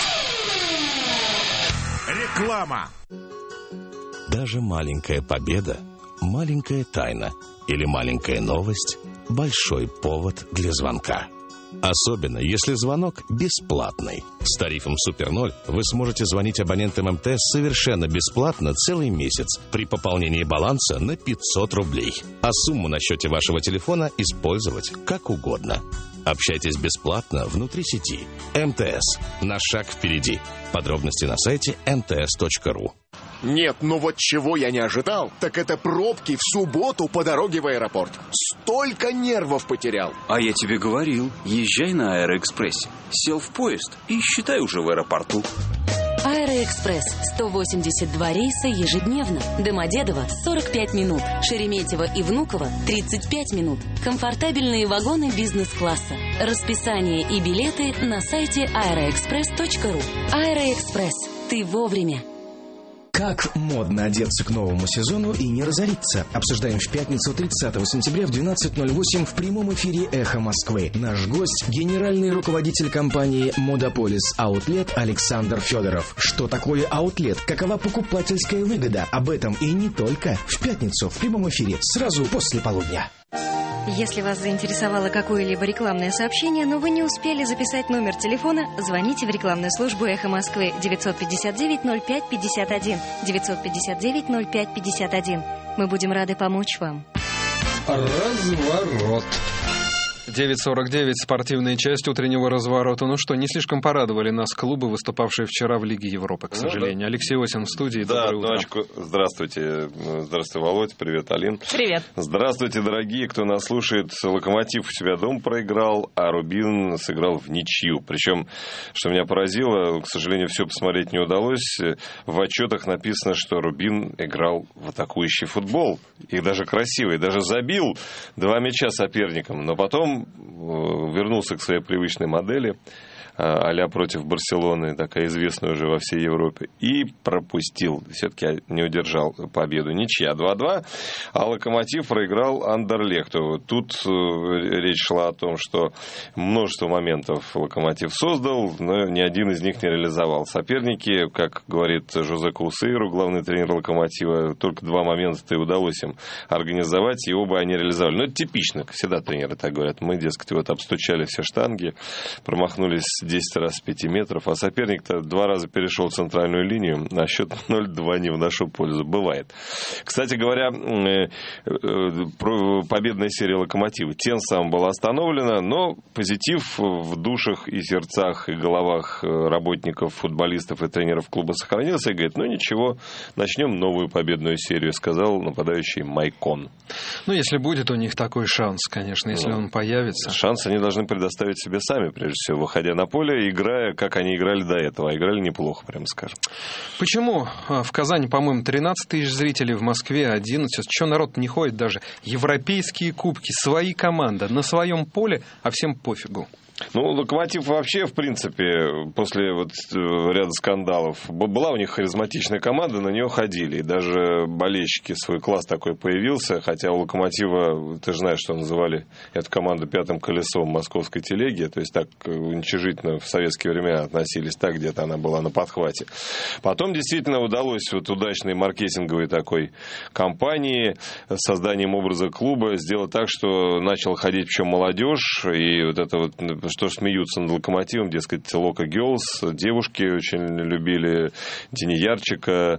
Реклама. Даже маленькая победа, маленькая тайна или маленькая новость – большой повод для звонка. Особенно, если звонок бесплатный. С тарифом Супер 0 вы сможете звонить абонентам МТС совершенно бесплатно целый месяц при пополнении баланса на 500 рублей. А сумму на счете вашего телефона использовать как угодно. Общайтесь бесплатно внутри сети. МТС. Наш шаг впереди. Подробности на сайте mts.ru. Нет, ну вот чего я не ожидал, так это пробки в субботу по дороге в аэропорт. Столько нервов потерял. А я тебе говорил, езжай на Аэроэкспрессе. Сел в поезд и считай уже в аэропорту. Аэроэкспресс. 182 рейса ежедневно. Домодедово 45 минут. Шереметьево и Внуково 35 минут. Комфортабельные вагоны бизнес-класса. Расписание и билеты на сайте aeroexpress.ru. Аэроэкспресс. Ты вовремя. Как модно одеться к новому сезону и не разориться? Обсуждаем в пятницу 30 сентября в 12:08 в прямом эфире «Эхо Москвы». Наш гость – генеральный руководитель компании «Модополис Аутлет» Александр Федоров. Что такое аутлет? Какова покупательская выгода? Об этом и не только. В пятницу в прямом эфире сразу после полудня. Если вас заинтересовало какое-либо рекламное сообщение, но вы не успели записать номер телефона, звоните в рекламную службу «Эхо Москвы» 959-05-51. 959-05-51. Мы будем рады помочь вам. Разворот. 9:49, спортивная часть утреннего разворота. Ну что, не слишком порадовали нас клубы, выступавшие вчера в Лиге Европы, к сожалению. Да. Алексей Осин в студии. Да, доброе утро. Здравствуйте. Здравствуйте, Володь. Привет, Алин. Привет. Здравствуйте, дорогие, кто нас слушает. Локомотив у себя дома проиграл, а Рубин сыграл в ничью. Причем, что меня поразило, к сожалению, все посмотреть не удалось. В отчетах написано, что Рубин играл в атакующий футбол. И даже красивый. Даже забил 2 мяча соперникам. Но потом вернулся к своей привычной модели а-ля против Барселоны, такая известная уже во всей Европе, и пропустил. Все-таки не удержал победу. Ничья 2-2, а Локомотив проиграл Андерлехту. Тут речь шла о том, что множество моментов Локомотив создал, но ни один из них не реализовал. Соперники, как говорит Жозе Каусейру, главный тренер Локомотива, только 2 момента-то и удалось им организовать, и оба они реализовали. Ну, это типично, всегда тренеры так говорят. Мы, дескать, вот обстучали все штанги, промахнулись 10 раз с 5 метров, а соперник-то 2 раза перешел центральную линию, на счет 0-2 не в нашу пользу. Бывает. Кстати говоря, победная серия Локомотива тем самым была остановлена, но позитив в душах и сердцах и головах работников, футболистов и тренеров клуба сохранился. И говорит, ну ничего, начнем новую победную серию, сказал нападающий Майкон. Ну, если будет у них такой шанс, конечно, если он появится. Шанс они должны предоставить себе сами, прежде всего, выходя на поле. поле, играя, как они играли до этого. А играли неплохо, прямо скажем. Почему в Казани, по-моему, 13 тысяч зрителей, в Москве 11? Чего народ не ходит даже? Европейские кубки, свои команды, на своем поле, а всем пофигу. Ну, «Локомотив» вообще, в принципе, после вот ряда скандалов, была у них харизматичная команда, на нее ходили. И даже болельщики, свой класс такой появился. Хотя у «Локомотива», ты же знаешь, что называли эту команду пятым колесом московской телеги. То есть так уничижительно в советские времена относились, так где-то она была на подхвате. Потом действительно удалось вот удачной маркетинговой такой кампании с созданием образа клуба сделать так, что начал ходить причем молодежь. И вот это вот, что смеются над «Локомотивом», дескать, «Лока Герлс», девушки очень любили Денеярчика,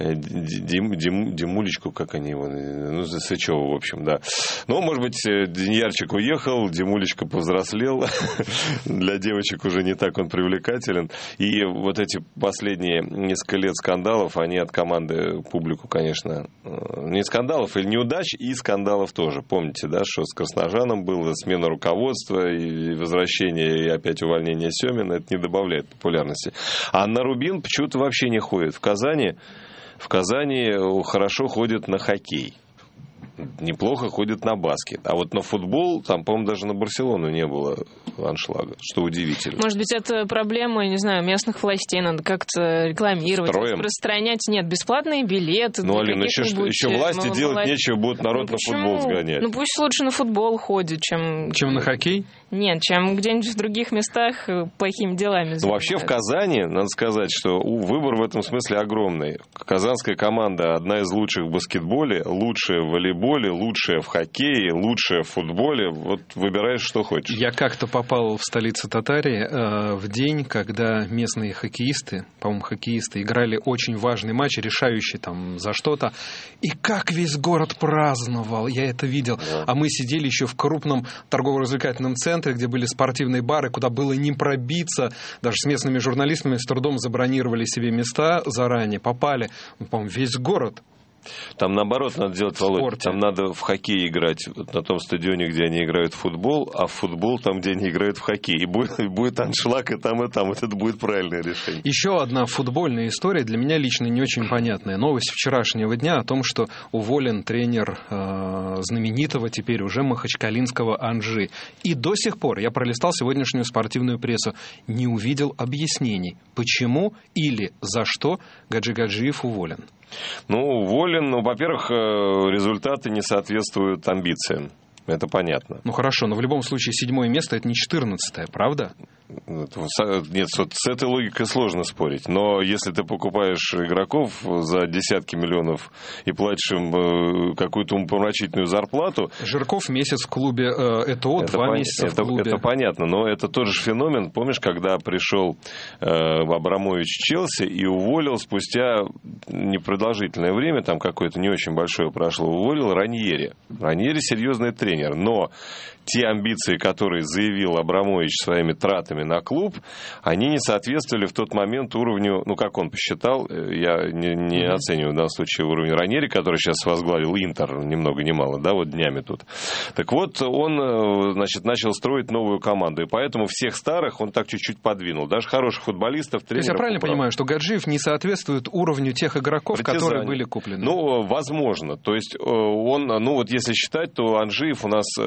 Димулечку, как они его, ну, Сычева, в общем, да. Но, может быть, Денеярчик уехал, Димулечка повзрослел, для девочек уже не так он привлекателен. И вот эти последние несколько лет скандалов, они от команды публику, конечно, не скандалов, или неудач, и скандалов тоже. Помните, да, что с Красножаном было, смена руководства и возвращение, и опять увольнение Семина, это не добавляет популярности. А на «Рубин» почему-то вообще не ходит. В Казани хорошо ходят на хоккей. Неплохо ходят на баскет. А вот на футбол, там, по-моему, даже на Барселону не было аншлага, что удивительно. Может быть, это проблема, не знаю, местных властей, надо как-то рекламировать, распространять. Нет, бесплатные билеты. Ну, Алина, еще власти делать нечего, будут народ на футбол сгонять. Ну, пусть лучше на футбол ходит, чем на хоккей? Нет, чем где-нибудь в других местах плохими делами занимаются. Ну, вообще в Казани, надо сказать, что выбор в этом смысле огромный. Казанская команда одна из лучших в баскетболе, лучшая в волейболе, лучшая в хоккее, лучшая в футболе. Вот выбираешь, что хочешь. Я как-то попал в столицу Татарии в день, когда местные хоккеисты, по-моему, играли очень важный матч, решающий там за что-то. И как весь город праздновал, я это видел. Да. А мы сидели еще в крупном торгово-развлекательном центре, где были спортивные бары, куда было не пробиться. Даже с местными журналистами с трудом забронировали себе места заранее, попали. По-моему, весь город. Там наоборот надо делать, Володь, там надо в хоккей играть на том стадионе, где они играют в футбол, а в футбол там, где они играют в хоккей. И будет аншлаг и там, и там. Вот это будет правильное решение. Еще одна футбольная история, для меня лично не очень понятная. Новость вчерашнего дня о том, что уволен тренер знаменитого теперь уже махачкалинского «Анжи». И до сих пор, я пролистал сегодняшнюю спортивную прессу, не увидел объяснений, почему или за что Гаджи Гаджиев уволен. Ну, уволен, во-первых, результаты не соответствуют амбициям. Это понятно. Ну, хорошо, но в любом случае 7-е место – это не 14-е, правда? Нет, с этой логикой сложно спорить. Но если ты покупаешь игроков за десятки миллионов и платишь им какую-то умопомрачительную зарплату... Жирков месяц в клубе, ЭТО 2 месяца в клубе. Это понятно, но это тот же феномен. Помнишь, когда пришел Абрамович в Челси и уволил спустя непродолжительное время, там какое-то не очень большое прошло, уволил Раньери. Раньери серьезный тренер, но те амбиции, которые заявил Абрамович своими тратами на клуб, они не соответствовали в тот момент уровню, ну, как он посчитал, я не оцениваю в данном случае уровень Раньери, который сейчас возглавил Интер, ни много ни мало, да, вот днями тут. Так вот, он, значит, начал строить новую команду, и поэтому всех старых он так чуть-чуть подвинул. Даже хороших футболистов, тренеров... То есть я правильно понимаю, что Гаджиев не соответствует уровню тех игроков, которые были куплены? Ну, возможно. То есть он, ну, вот если считать, то Гаджиев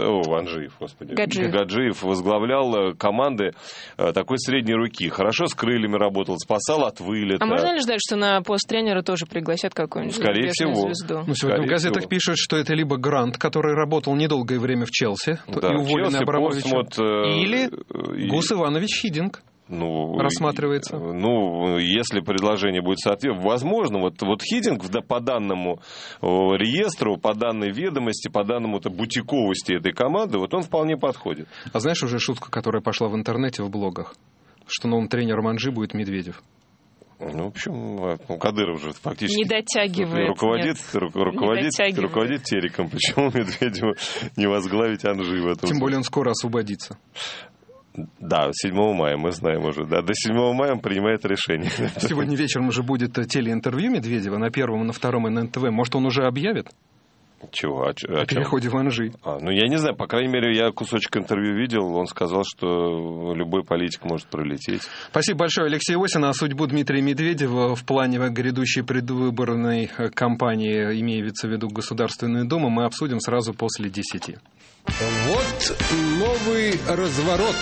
возглавлял команды такой средней руки. Хорошо с крыльями работал, спасал от вылета. А можно ли ждать, что на пост тренера тоже пригласят какую-нибудь звезду? Ну, сегодня в газетах пишут, что это либо Грант, который работал недолгое время в Челси, да, и уволенный Абрамовичем, или Гус Иванович Хидинг. Рассматривается. Ну, если предложение будет соответствовать, возможно, вот Хидинг по данному реестру, по данной ведомости, по данному-то бутиковости этой команды, вот он вполне подходит. А знаешь уже шутка, которая пошла в интернете, в блогах, что новым тренером «Анжи» будет Медведев? Ну, в общем, Кадыров же фактически не дотягивает, руководит Тереком. Почему Медведеву не возглавить «Анжи» в этом? Тем более он скоро освободится. Да, 7 мая, мы знаем уже. Да, до 7 мая он принимает решение. Сегодня вечером уже будет телеинтервью Медведева на Первом, на Втором и на НТВ. Может, он уже объявит? Чего? О переходе в Анжи. Ну, я не знаю, по крайней мере, я кусочек интервью видел, он сказал, что любой политик может пролететь. Спасибо большое, Алексей Осин. А судьбу Дмитрия Медведева в плане грядущей предвыборной кампании, имеется в виду Государственную Думу, мы обсудим сразу после 10. Вот новый разворот.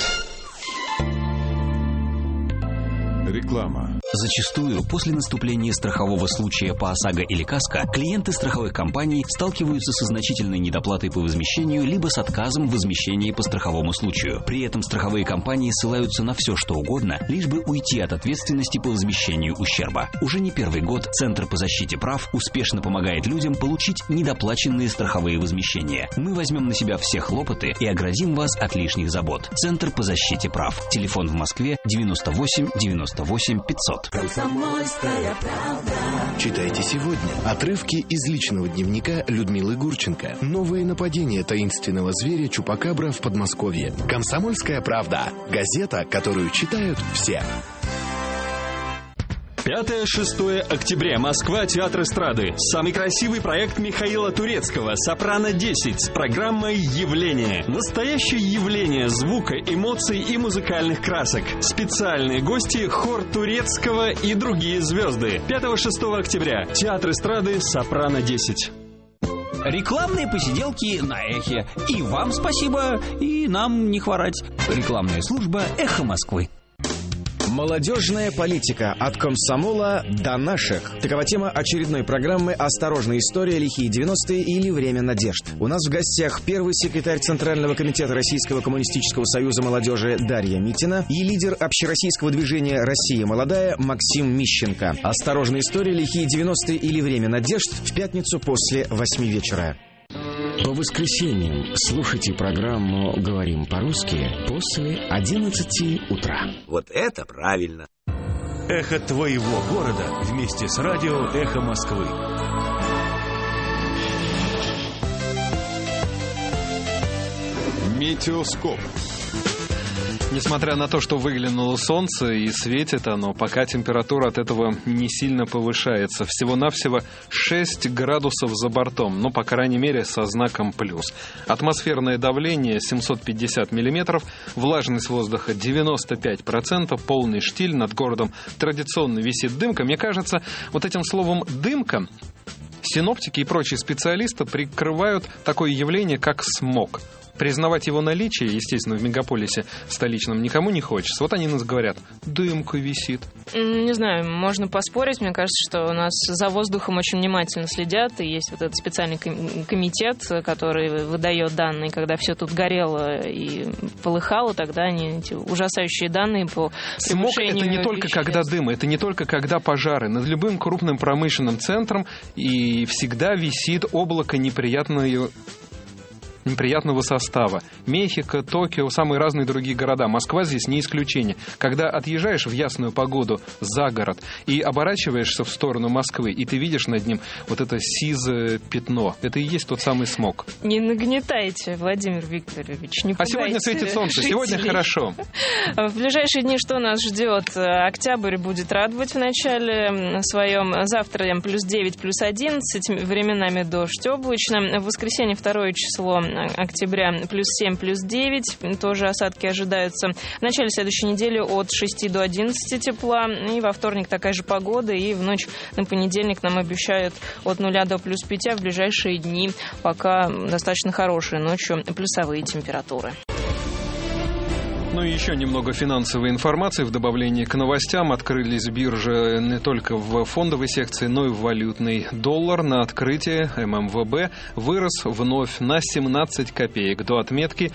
Реклама. Зачастую после наступления страхового случая по ОСАГО или КАСКО клиенты страховых компаний сталкиваются со значительной недоплатой по возмещению либо с отказом в возмещении по страховому случаю. При этом страховые компании ссылаются на все, что угодно, лишь бы уйти от ответственности по возмещению ущерба. Уже не первый год Центр по защите прав успешно помогает людям получить недоплаченные страховые возмещения. Мы возьмем на себя все хлопоты и оградим вас от лишних забот. Центр по защите прав. Телефон в Москве 98 98 500. Комсомольская правда. Читайте сегодня отрывки из личного дневника Людмилы Гурченко. Новые нападения таинственного зверя Чупакабра в Подмосковье. Комсомольская правда. Газета, которую читают все. 5-6 октября. Москва. Театр эстрады. Самый красивый проект Михаила Турецкого «Сопрано-10» с программой «Явление». Настоящее явление звука, эмоций и музыкальных красок. Специальные гости, хор Турецкого и другие звезды. 5-6 октября. Театр эстрады «Сопрано-10». Рекламные посиделки на Эхе. И вам спасибо, и нам не хворать. Рекламная служба «Эхо Москвы». Молодежная политика. От комсомола до наших. Такова тема очередной программы «Осторожная история. Лихие 90-е» или «Время надежд». У нас в гостях первый секретарь Центрального комитета Российского коммунистического союза молодежи Дарья Митина и лидер общероссийского движения «Россия молодая» Максим Мищенко. «Осторожная история. Лихие 90-е» или «Время надежд» в пятницу после 8 вечера. По воскресеньям слушайте программу «Говорим по-русски» после 11 утра. Вот это правильно. Эхо твоего города вместе с радио «Эхо Москвы». Метеоскоп. Несмотря на то, что выглянуло солнце и светит оно, пока температура от этого не сильно повышается. Всего-навсего 6 градусов за бортом, но, по крайней мере, со знаком плюс. Атмосферное давление 750 миллиметров, влажность воздуха 95%, полный штиль, над городом традиционно висит дымка. Мне кажется, вот этим словом «дымка» синоптики и прочие специалисты прикрывают такое явление, как смог. Признавать его наличие, естественно, в мегаполисе столичном никому не хочется. Вот они нас говорят, дымка висит. Не знаю, можно поспорить. Мне кажется, что у нас за воздухом очень внимательно следят. И есть вот этот специальный комитет, который выдает данные. Когда все тут горело и полыхало, тогда они эти ужасающие данные по смог — это не только когда дым, это не только когда пожары. Над любым крупным промышленным центром и всегда висит облако неприятного состава. Мехико, Токио, самые разные другие города. Москва здесь не исключение. Когда отъезжаешь в ясную погоду за город и оборачиваешься в сторону Москвы, и ты видишь над ним вот это сизое пятно, это и есть тот самый смог. Не нагнетайте, Владимир Викторович, не пугайте. А сегодня светит солнце, сегодня хорошо. В ближайшие дни что нас ждет? Октябрь будет радовать в начале своем. Завтра плюс 9, плюс 11, временами дождь, облачно. В воскресенье 2 число октября плюс 7, плюс 9. Тоже осадки ожидаются. В начале следующей недели от 6 до 11 тепла. И во вторник такая же погода. И в ночь на понедельник нам обещают от 0 до плюс 5. А в ближайшие дни пока достаточно хорошие. Ночью плюсовые температуры. Ну и еще немного финансовой информации в добавлении к новостям. Открылись биржи не только в фондовой секции, но и в валютной. Доллар на открытие ММВБ вырос вновь на 17 копеек до отметки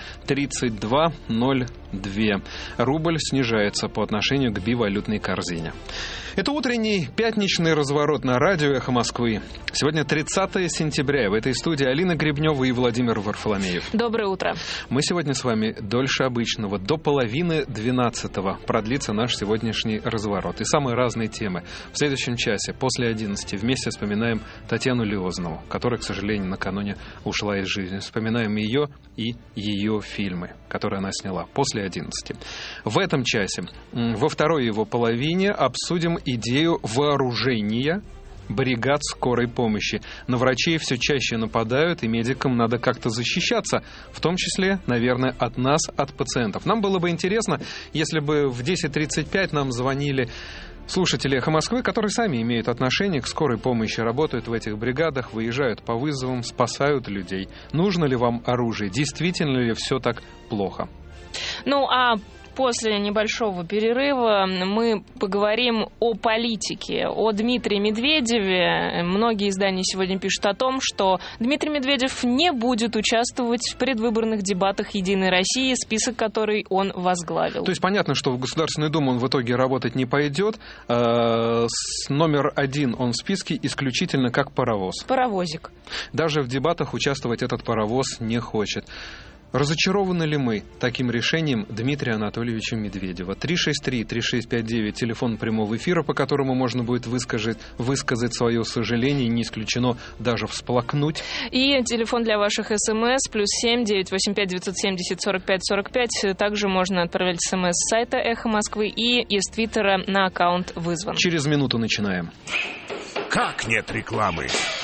32,02. Рубль снижается по отношению к бивалютной корзине. Это утренний пятничный разворот на радио «Эхо Москвы». Сегодня 30 сентября. В этой студии Алина Гребнева и Владимир Варфоломеев. Доброе утро. Мы сегодня с вами дольше обычного. До 11:30 продлится наш сегодняшний разворот. И самые разные темы. В следующем часе, после 11, вместе вспоминаем Татьяну Лиознову, которая, к сожалению, накануне ушла из жизни. Вспоминаем ее и ее фильмы, которые она сняла после 11. В этом часе, во второй его половине, обсудим идею вооружения бригад скорой помощи. На врачей все чаще нападают, и медикам надо как-то защищаться, в том числе, наверное, от нас, от пациентов. Нам было бы интересно, если бы в 10:35 нам звонили слушатели «Эхо Москвы», которые сами имеют отношение к скорой помощи, работают в этих бригадах, выезжают по вызовам, спасают людей. Нужно ли вам оружие? Действительно ли все так плохо? Ну, а после небольшого перерыва мы поговорим о политике, о Дмитрии Медведеве. Многие издания сегодня пишут о том, что Дмитрий Медведев не будет участвовать в предвыборных дебатах «Единой России», список который он возглавил. То есть понятно, что в Государственную Думу он в итоге работать не пойдет. Номер 1 он в списке исключительно как паровоз. Паровозик. Даже в дебатах участвовать этот паровоз не хочет. Разочарованы ли мы таким решением Дмитрия Анатольевича Медведева? 363-3659, телефон прямого эфира, по которому можно будет высказать свое сожаление, не исключено даже всплакнуть. И телефон для ваших СМС, +7 985 970 45 45. Также можно отправлять СМС с сайта «Эхо Москвы» и из Твиттера на аккаунт «Вызван». Через минуту начинаем. Как нет рекламы?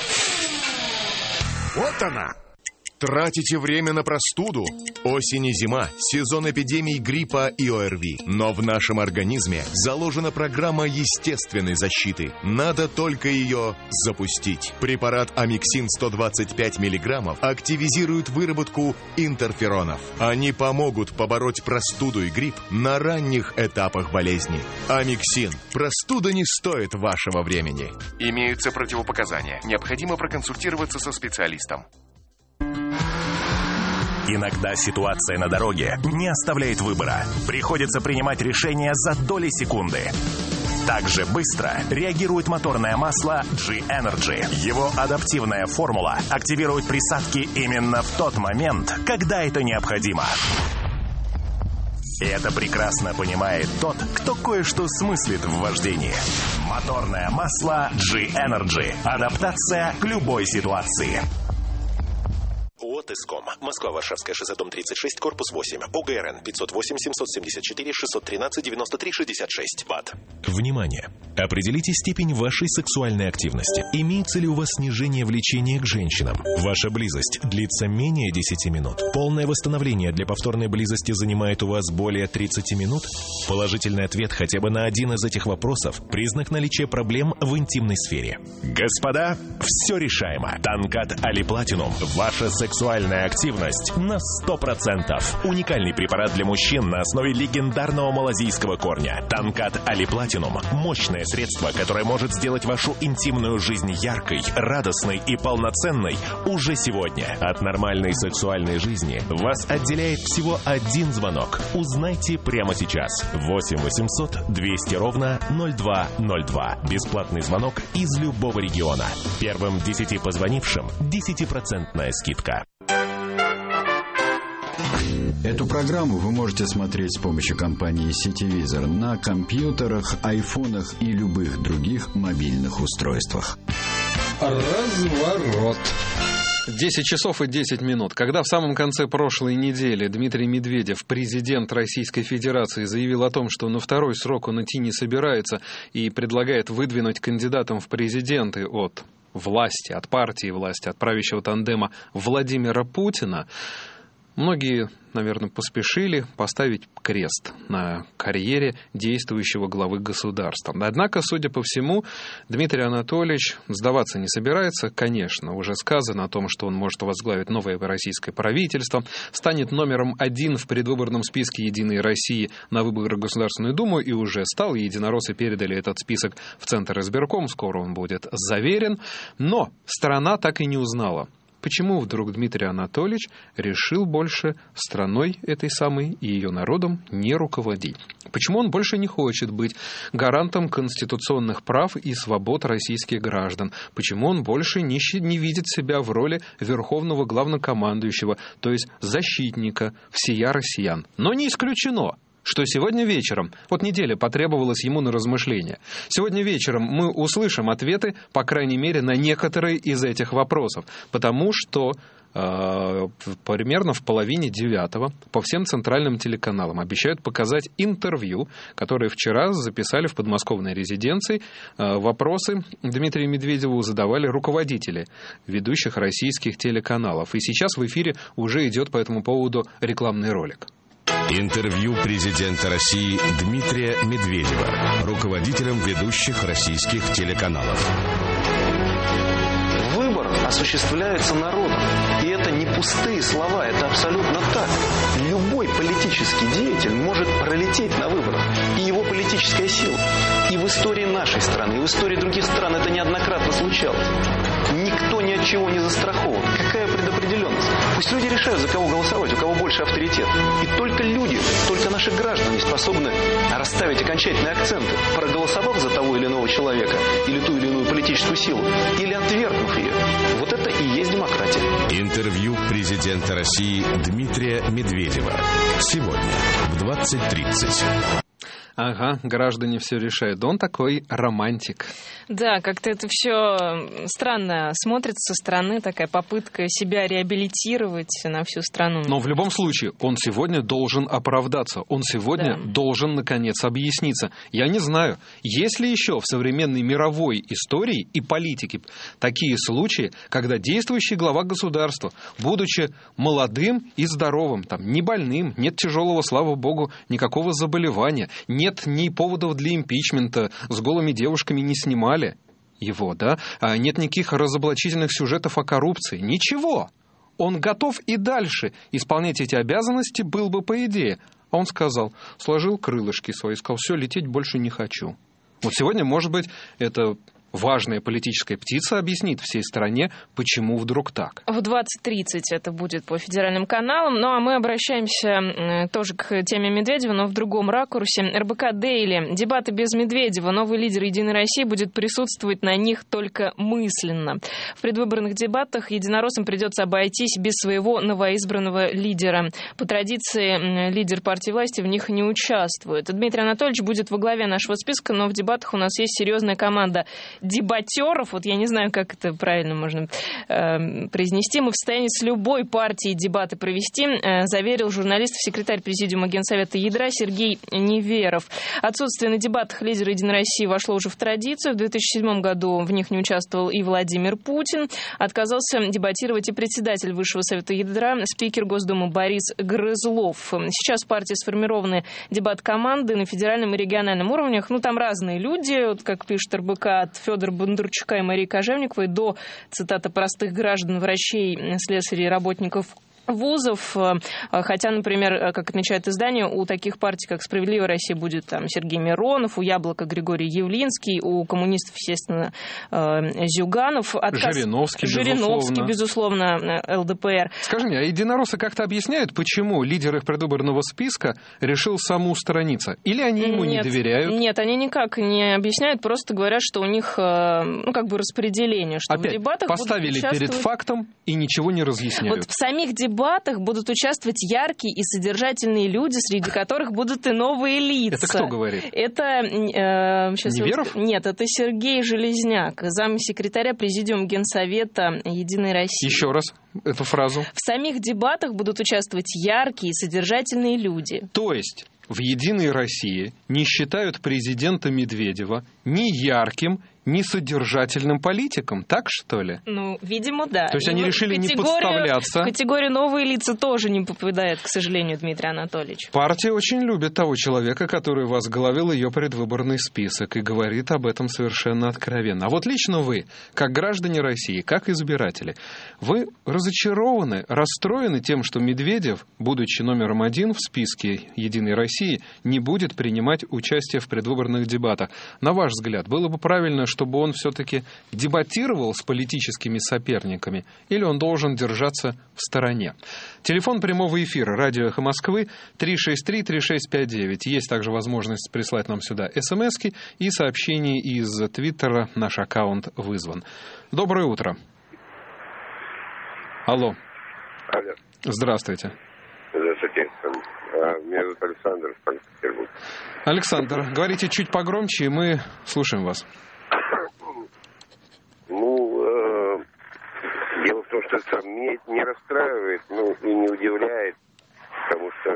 Вот она! Тратите время на простуду? Осень и зима – сезон эпидемий гриппа и ОРВИ. Но в нашем организме заложена программа естественной защиты. Надо только ее запустить. Препарат Амиксин 125 мг активизирует выработку интерферонов. Они помогут побороть простуду и грипп на ранних этапах болезни. Амиксин. Простуда не стоит вашего времени. Имеются противопоказания. Необходимо проконсультироваться со специалистом. Иногда ситуация на дороге не оставляет выбора. Приходится принимать решения за доли секунды. Так же быстро реагирует моторное масло G-Energy. Его адаптивная формула активирует присадки именно в тот момент, когда это необходимо. И это прекрасно понимает тот, кто кое-что смыслит в вождении. Моторное масло G-Energy. Адаптация к любой ситуации. ООО «Теском». Москва, Варшавское шоссе, дом 36, корпус 8. ОГРН 508-774-613-93-66. ВАТ. Внимание! Определите степень вашей сексуальной активности. Имеется ли у вас снижение влечения к женщинам? Ваша близость длится менее 10 минут? Полное восстановление для повторной близости занимает у вас более 30 минут? Положительный ответ хотя бы на один из этих вопросов – признак наличия проблем в интимной сфере. Господа, все решаемо. Танкат Али Платинум. Ваша сексуальная активность на 100%. Уникальный препарат для мужчин на основе легендарного малазийского корня. Танкат Али Платинум – мощное средство, которое может сделать вашу интимную жизнь яркой, радостной и полноценной уже сегодня. От нормальной сексуальной жизни вас отделяет всего один звонок. Узнайте прямо сейчас. 8 800 200 ровно 0202. Бесплатный звонок из любого региона. Первым 10 позвонившим 10% скидка. Эту программу вы можете смотреть с помощью компании Cityvisor на компьютерах, айфонах и любых других мобильных устройствах. Разворот. 10 часов и 10 минут. Когда в самом конце прошлой недели Дмитрий Медведев, президент Российской Федерации, заявил о том, что на второй срок он идти не собирается и предлагает выдвинуть кандидатом в президенты от власти, от партии власти, от правящего тандема Владимира Путина, многие, наверное, поспешили поставить крест на карьере действующего главы государства. Однако, судя по всему, Дмитрий Анатольевич сдаваться не собирается. Конечно, уже сказано о том, что он может возглавить новое российское правительство, станет номером 1 в предвыборном списке «Единой России» на выборах в Государственную Думу, и уже стал. Единороссы передали этот список в Центр избирком, скоро он будет заверен. Но страна так и не узнала, почему вдруг Дмитрий Анатольевич решил больше страной этой самой и ее народом не руководить? Почему он больше не хочет быть гарантом конституционных прав и свобод российских граждан? Почему он больше не видит себя в роли верховного главнокомандующего, то есть защитника всея россиян? Но не исключено, что сегодня вечером, вот неделя потребовалась ему на размышления, сегодня вечером мы услышим ответы, по крайней мере, на некоторые из этих вопросов, потому что примерно в 8:30 по всем центральным телеканалам обещают показать интервью, которые вчера записали в подмосковной резиденции. Вопросы Дмитрию Медведеву задавали руководители ведущих российских телеканалов. И сейчас в эфире уже идет по этому поводу рекламный ролик. Интервью президента России Дмитрия Медведева руководителям ведущих российских телеканалов. Выбор осуществляется народом. И это не пустые слова, это абсолютно так. Любой политический деятель может пролететь на выборах. И его политическая сила. И в истории нашей страны, и в истории других стран это неоднократно случалось. Никто ни от чего не застрахован. Какая предопределенность? Пусть люди решают, за кого голосовать, у кого больше авторитет. И только люди, только наши граждане способны расставить окончательные акценты, проголосовав за того или иного человека, или ту или иную политическую силу, или отвергнув ее. Вот это и есть демократия. Интервью президента России Дмитрия Медведева. Сегодня в 20:30. Ага, граждане все решают. Он такой романтик. Да, как-то это все странно смотрится со стороны, такая попытка себя реабилитировать на всю страну. Но в любом случае, он сегодня должен оправдаться. Он сегодня должен, наконец, объясниться. Я не знаю, есть ли еще в современной мировой истории и политике такие случаи, когда действующий глава государства, будучи молодым и здоровым, там, не больным, нет тяжелого, слава богу, никакого заболевания, нет ни поводов для импичмента, с голыми девушками не снимали его, да? Нет никаких разоблачительных сюжетов о коррупции. Ничего. Он готов и дальше исполнять эти обязанности был бы по идее. А он сказал, сложил крылышки свои, сказал, все, лететь больше не хочу. Вот сегодня, может быть, это важная политическая птица объяснит всей стране, почему вдруг так. В 20:30 это будет по федеральным каналам. Ну а мы обращаемся тоже к теме Медведева, но в другом ракурсе. РБК Дейли. Дебаты без Медведева. Новый лидер «Единой России» будет присутствовать на них только мысленно. В предвыборных дебатах единороссам придется обойтись без своего новоизбранного лидера. По традиции, лидер партии власти в них не участвует. Дмитрий Анатольевич будет во главе нашего списка, но в дебатах у нас есть серьезная команда дебатеров, вот я не знаю, как это правильно можно произнести, мы в состоянии с любой партией дебаты провести, заверил журналистов секретарь президиума Генсовета ядра Сергей Неверов. Отсутствие на дебатах лидера «Единой России» вошло уже в традицию. В 2007 году в них не участвовал и Владимир Путин. Отказался дебатировать и председатель Высшего Совета ядра, спикер Госдумы Борис Грызлов. Сейчас в партии сформированы дебат-команды на федеральном и региональном уровнях. Ну, там разные люди, вот, как пишет РБК, от Федора Бондарчука и Марии Кожевниковой до, цитата, простых граждан, врачей, слесарей, работников вузов, хотя, например, как отмечает издание, у таких партий, как «Справедливая Россия», будет там Сергей Миронов, у «Яблока» Григорий Явлинский, у коммунистов, естественно, Зюганов. Жириновский, безусловно, ЛДПР. Скажи мне, а единороссы как-то объясняют, почему лидер их предвыборного списка решил самоустраниться? Или они ему не доверяют? Нет, они никак не объясняют, просто говорят, что у них, ну, как бы распределение, что опять в дебатах поставили перед фактом и ничего не разъясняют. Вот в самих дебатах будут участвовать яркие и содержательные люди, среди которых будут и новые лица. Это кто говорит? Это... Неверов? Нет, это Сергей Железняк, замсекретаря Президиума Генсовета «Единой России». Еще раз эту фразу. В самих дебатах будут участвовать яркие и содержательные люди. То есть в «Единой России» не считают президента Медведева ни ярким, ни содержательным политиком, так что ли? Ну, видимо, да. То есть они решили не подставляться. В категорию «новые лица» тоже не попадает, к сожалению, Дмитрий Анатольевич. Партия очень любит того человека, который возглавил ее предвыборный список и говорит об этом совершенно откровенно. А вот лично вы, как граждане России, как избиратели, вы разочарованы, расстроены тем, что Медведев, будучи номером 1 в списке «Единой России», не будет принимать участие в предвыборных дебатах. На ваш взгляд, было бы правильно, чтобы он все-таки дебатировал с политическими соперниками, или он должен держаться в стороне? Телефон прямого эфира радио «Эхо Москвы» 363-3659. Есть также возможность прислать нам сюда смски и сообщения из Твиттера. Наш аккаунт вызван. Доброе утро. Алло. Алло. Здравствуйте. Здравствуйте. естественно. Меня зовут Александр, в Санкт-Петербурге. Александр, говорите чуть погромче, и мы слушаем вас. Дело в том, что меня это не расстраивает, и не удивляет, потому что,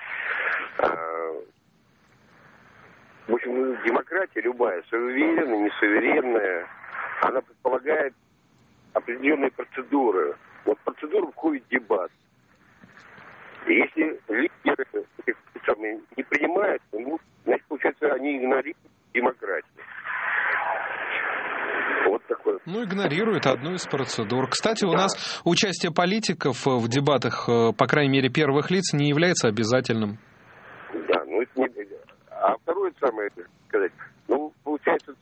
в общем, демократия любая, суверенная, несуверенная, она предполагает определенные процедуры. Вот в процедуру входит дебат. И если лидеры не принимают, значит, получается, они игнорируют демократию. Вот такое. Игнорируют одну из процедур. Кстати, у нас участие политиков в дебатах, по крайней мере, первых лиц, не является обязательным. Да, это не... А второе самое, сказать, получается,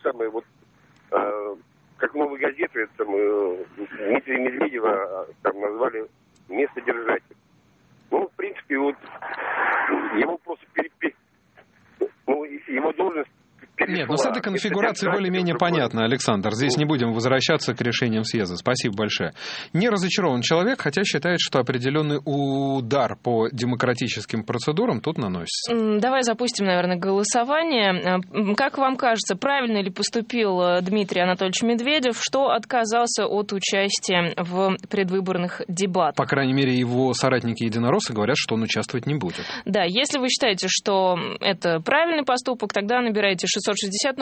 как новую газету, Дмитрия Медведева назвали местодержателем. В принципе, его просто его должность... Нет, с этой конфигурацией более-менее понятно, Александр. Здесь не будем возвращаться к решениям съезда. Спасибо большое. Не разочарован человек, хотя считает, что определенный удар по демократическим процедурам тут наносится. Давай запустим, наверное, голосование. Как вам кажется, правильно ли поступил Дмитрий Анатольевич Медведев, что отказался от участия в предвыборных дебатах? По крайней мере, его соратники-единороссы говорят, что он участвовать не будет. Да, если вы считаете, что это правильный поступок, тогда набирайте 660-06-64.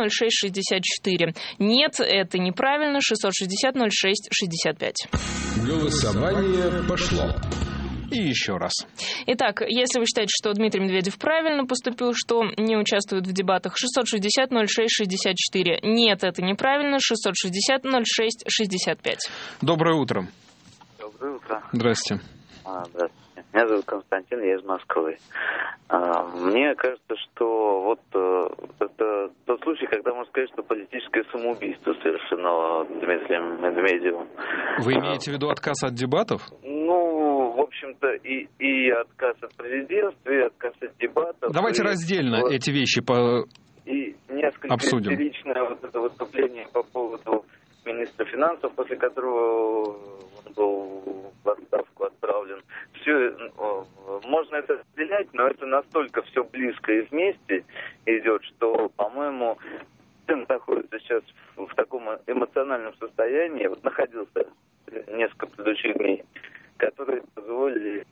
Нет, это неправильно. 660-06-65. Голосование пошло. И еще раз. Итак, если вы считаете, что Дмитрий Медведев правильно поступил, что не участвует в дебатах, 660-06-64. Нет, это неправильно. 660-06-65. Доброе утро. Доброе утро. Здравствуйте. Здравствуйте. Меня зовут Константин, я из Москвы. Мне кажется, что это тот случай, когда можно сказать, что политическое самоубийство совершено Дмитрием Медведевым. Вы имеете в виду отказ от дебатов? В общем-то, и отказ от президентства, и отказ от дебатов. Давайте раздельно эти вещи и несколько обсудим. Истеричное это выступление по поводу министра финансов, после которого он был в отставку отправлен. Все, можно это разделять, но это настолько все близко и вместе идет, что, по-моему, сын находится сейчас в таком эмоциональном состоянии, находился несколько предыдущих дней, которые позволили,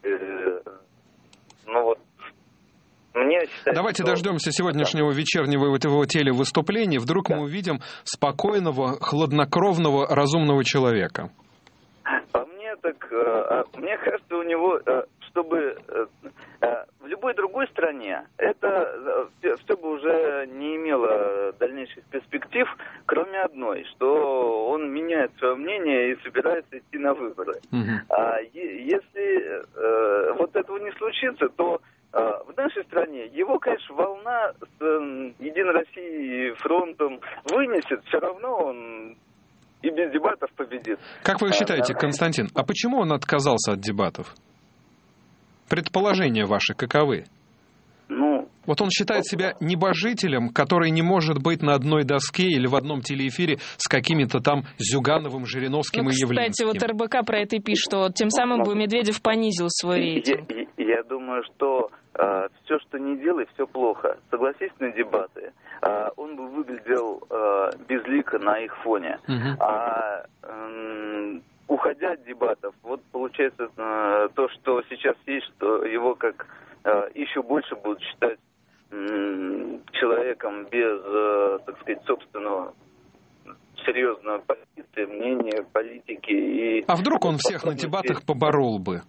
мне считать, давайте дождемся сегодняшнего вечернего его телевыступления. Вдруг мы увидим спокойного, хладнокровного, разумного человека. По мне, мне кажется, у него, чтобы в любой другой стране это все бы уже не имело дальнейших перспектив, кроме одной, что он меняет свое мнение и собирается идти на выборы. А если вот этого не случится, то в нашей стране его, конечно, волна с Единой Россией фронтом вынесет, все равно он и без дебатов победит. Как вы считаете, Константин, а почему он отказался от дебатов? Предположения ваши каковы? Вот он считает себя небожителем, который не может быть на одной доске или в одном телеэфире с какими-то там Зюгановым, Жириновским и Явлинским. Кстати, РБК про это и пишет, что тем самым бы Медведев понизил свой рейтинг. Я думаю, что все, что не делай, все плохо. Согласись на дебаты. Он бы выглядел безлико на их фоне. Уходя от дебатов, вот получается то, что сейчас есть, что его как еще больше будут считать человеком без, так сказать, собственного серьезного позиции, мнения, политики. И... А вдруг он всех на дебатах поборол бы?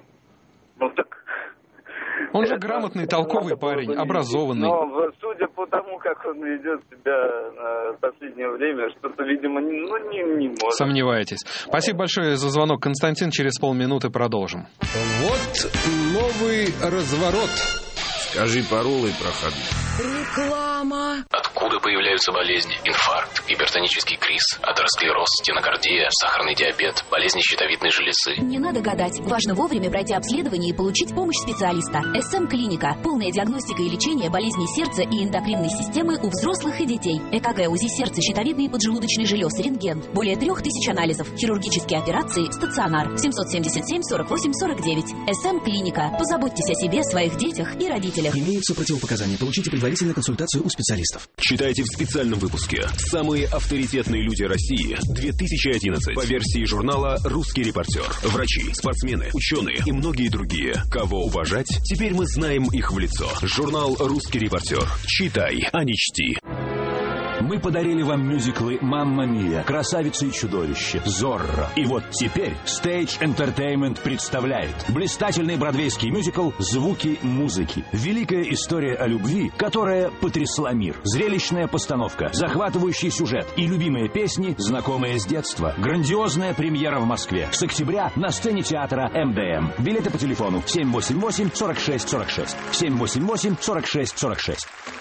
Он же грамотный, толковый парень, образованный. Но судя по тому, как он ведет себя в последнее время, что-то, видимо, не может. Сомневаетесь. Спасибо большое за звонок, Константин. Через полминуты продолжим. Вот новый разворот. Скажи паролы, проходи. Реклама. Откуда появляются болезни? Инфаркт, гипертонический криз, атеросклероз, стенокардия, сахарный диабет, болезни щитовидной железы. Не надо гадать. Важно вовремя пройти обследование и получить помощь специалиста. СМ-клиника. Полная диагностика и лечение болезней сердца и эндокринной системы у взрослых и детей. ЭКГ, УЗИ сердца, щитовидной и поджелудочной желез, рентген. Более 3000 анализов. Хирургические операции, стационар. 777 48 49. СМ-клиника. Позаботьтесь о себе, своих детях и родителях. Имеются противопоказания. Получите предварительную консультацию у специалистов. Читайте в специальном выпуске «Самые авторитетные люди России 2011» по версии журнала «Русский репортер». Врачи, спортсмены, ученые и многие другие. Кого уважать? Теперь мы знаем их в лицо. Журнал «Русский репортер». Читай, а не чти. Мы подарили вам мюзиклы «Мамма Мия», «Красавица и чудовище», «Зорро». И вот теперь Stage Entertainment представляет блистательный бродвейский мюзикл «Звуки музыки». Великая история о любви, которая потрясла мир. Зрелищная постановка, захватывающий сюжет и любимые песни, знакомые с детства. Грандиозная премьера в Москве. С октября на сцене театра МДМ. Билеты по телефону 788-4646. 788-4646.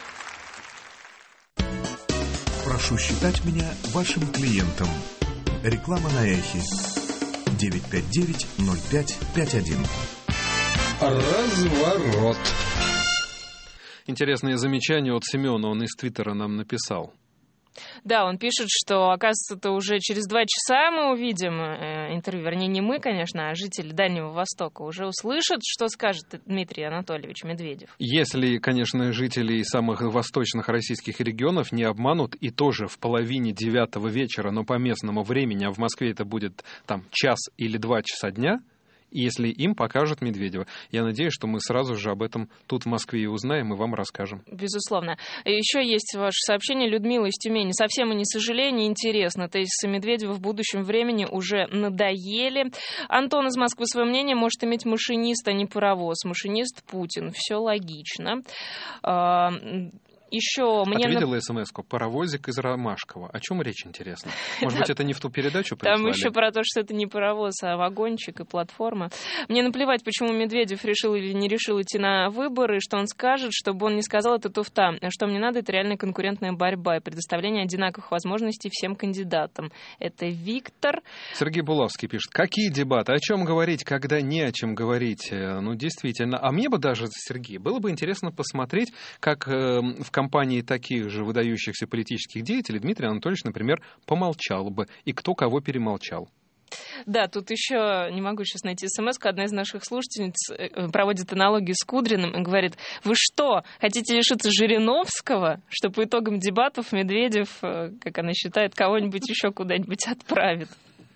Прошу считать меня вашим клиентом. Реклама на Эхе. 959-0551. Разворот. Интересное замечание от Семена, он из Твиттера нам написал. Да, он пишет, что, оказывается, уже через 2 часа мы увидим интервью, вернее, не мы, конечно, а жители Дальнего Востока уже услышат, что скажет Дмитрий Анатольевич Медведев. Если, конечно, жители самых восточных российских регионов не обманут, и тоже в половине 9 вечера, но по местному времени, а в Москве это будет там 1 или 2 часа дня, если им покажут Медведева. Я надеюсь, что мы сразу же об этом тут в Москве и узнаем, и вам расскажем. Безусловно. Еще есть ваше сообщение. Людмила из Тюмени. Совсем и не сожаление, интересно. Тезисы Медведева в будущем времени уже надоели. Антон из Москвы свое мнение. Может иметь машинист, а не паровоз. Машинист Путин. Все логично. Еще мне... Видела смс-ку? Паровозик из Ромашкова. О чем речь, интересно? Может быть, это не в ту передачу прислали? Там еще про то, что это не паровоз, а вагончик и платформа. Мне наплевать, почему Медведев решил или не решил идти на выборы, что он скажет, чтобы он не сказал, это туфта. Что мне надо, это реальная конкурентная борьба и предоставление одинаковых возможностей всем кандидатам. Это Виктор. Сергей Булавский пишет. Какие дебаты? О чем говорить, когда не о чем говорить? Ну, действительно. А мне бы даже, Сергей, было бы интересно посмотреть, как в компании таких же выдающихся политических деятелей Дмитрий Анатольевич, например, помолчал бы, и кто кого перемолчал. Да, тут еще не могу сейчас найти смс-ку. Одна из наших слушательниц проводит аналогию с Кудриным и говорит: вы что, хотите лишиться Жириновского, что по итогам дебатов Медведев, как она считает, кого-нибудь еще куда-нибудь отправит?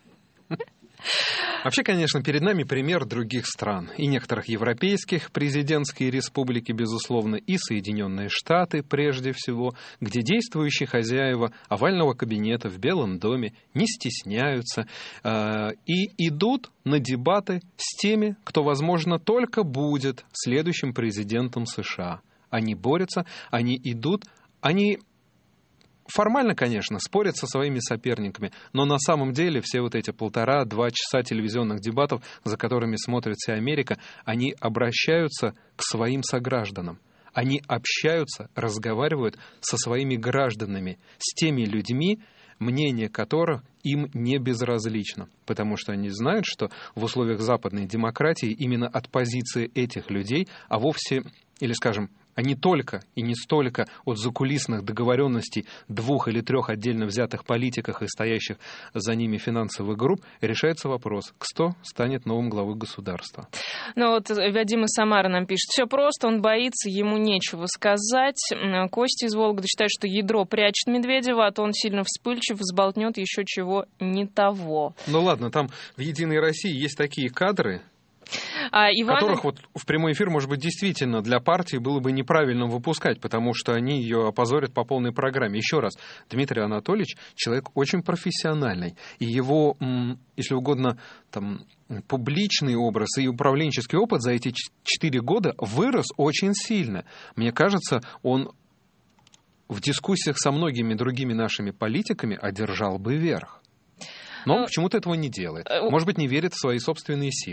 Вообще, конечно, перед нами пример других стран. И некоторых европейских, президентские республики, безусловно, и Соединенные Штаты, прежде всего, где действующие хозяева овального кабинета в Белом доме не стесняются и идут на дебаты с теми, кто, возможно, только будет следующим президентом США. Они борются, они идут, они... Формально, конечно, спорят со своими соперниками, но на самом деле все вот эти 1,5-2 часа телевизионных дебатов, за которыми смотрит вся Америка, они обращаются к своим согражданам. Они общаются, разговаривают со своими гражданами, с теми людьми, мнение которых им не безразлично, потому что они знают, что в условиях западной демократии именно от позиции этих людей, а вовсе, или, скажем, а не только и не столько от закулисных договоренностей 2 или 3 отдельно взятых политиков и стоящих за ними финансовых групп, решается вопрос, кто станет новым главой государства. Ну вот Вадим из Самары нам пишет: все просто, он боится, ему нечего сказать. Костя из Вологды считает, что ядро прячет Медведева, а то он сильно вспыльчив, взболтнет еще чего не того. Ну ладно, там в «Единой России» есть такие кадры, которых вот в прямой эфир, может быть, действительно для партии было бы неправильно выпускать, потому что они ее опозорят по полной программе. Еще раз, Дмитрий Анатольевич человек очень профессиональный, и его, если угодно, там, публичный образ и управленческий опыт за эти 4 года вырос очень сильно. Мне кажется, он в дискуссиях со многими другими нашими политиками одержал бы верх. Но он почему-то этого не делает. Может быть, не верит в свои собственные силы.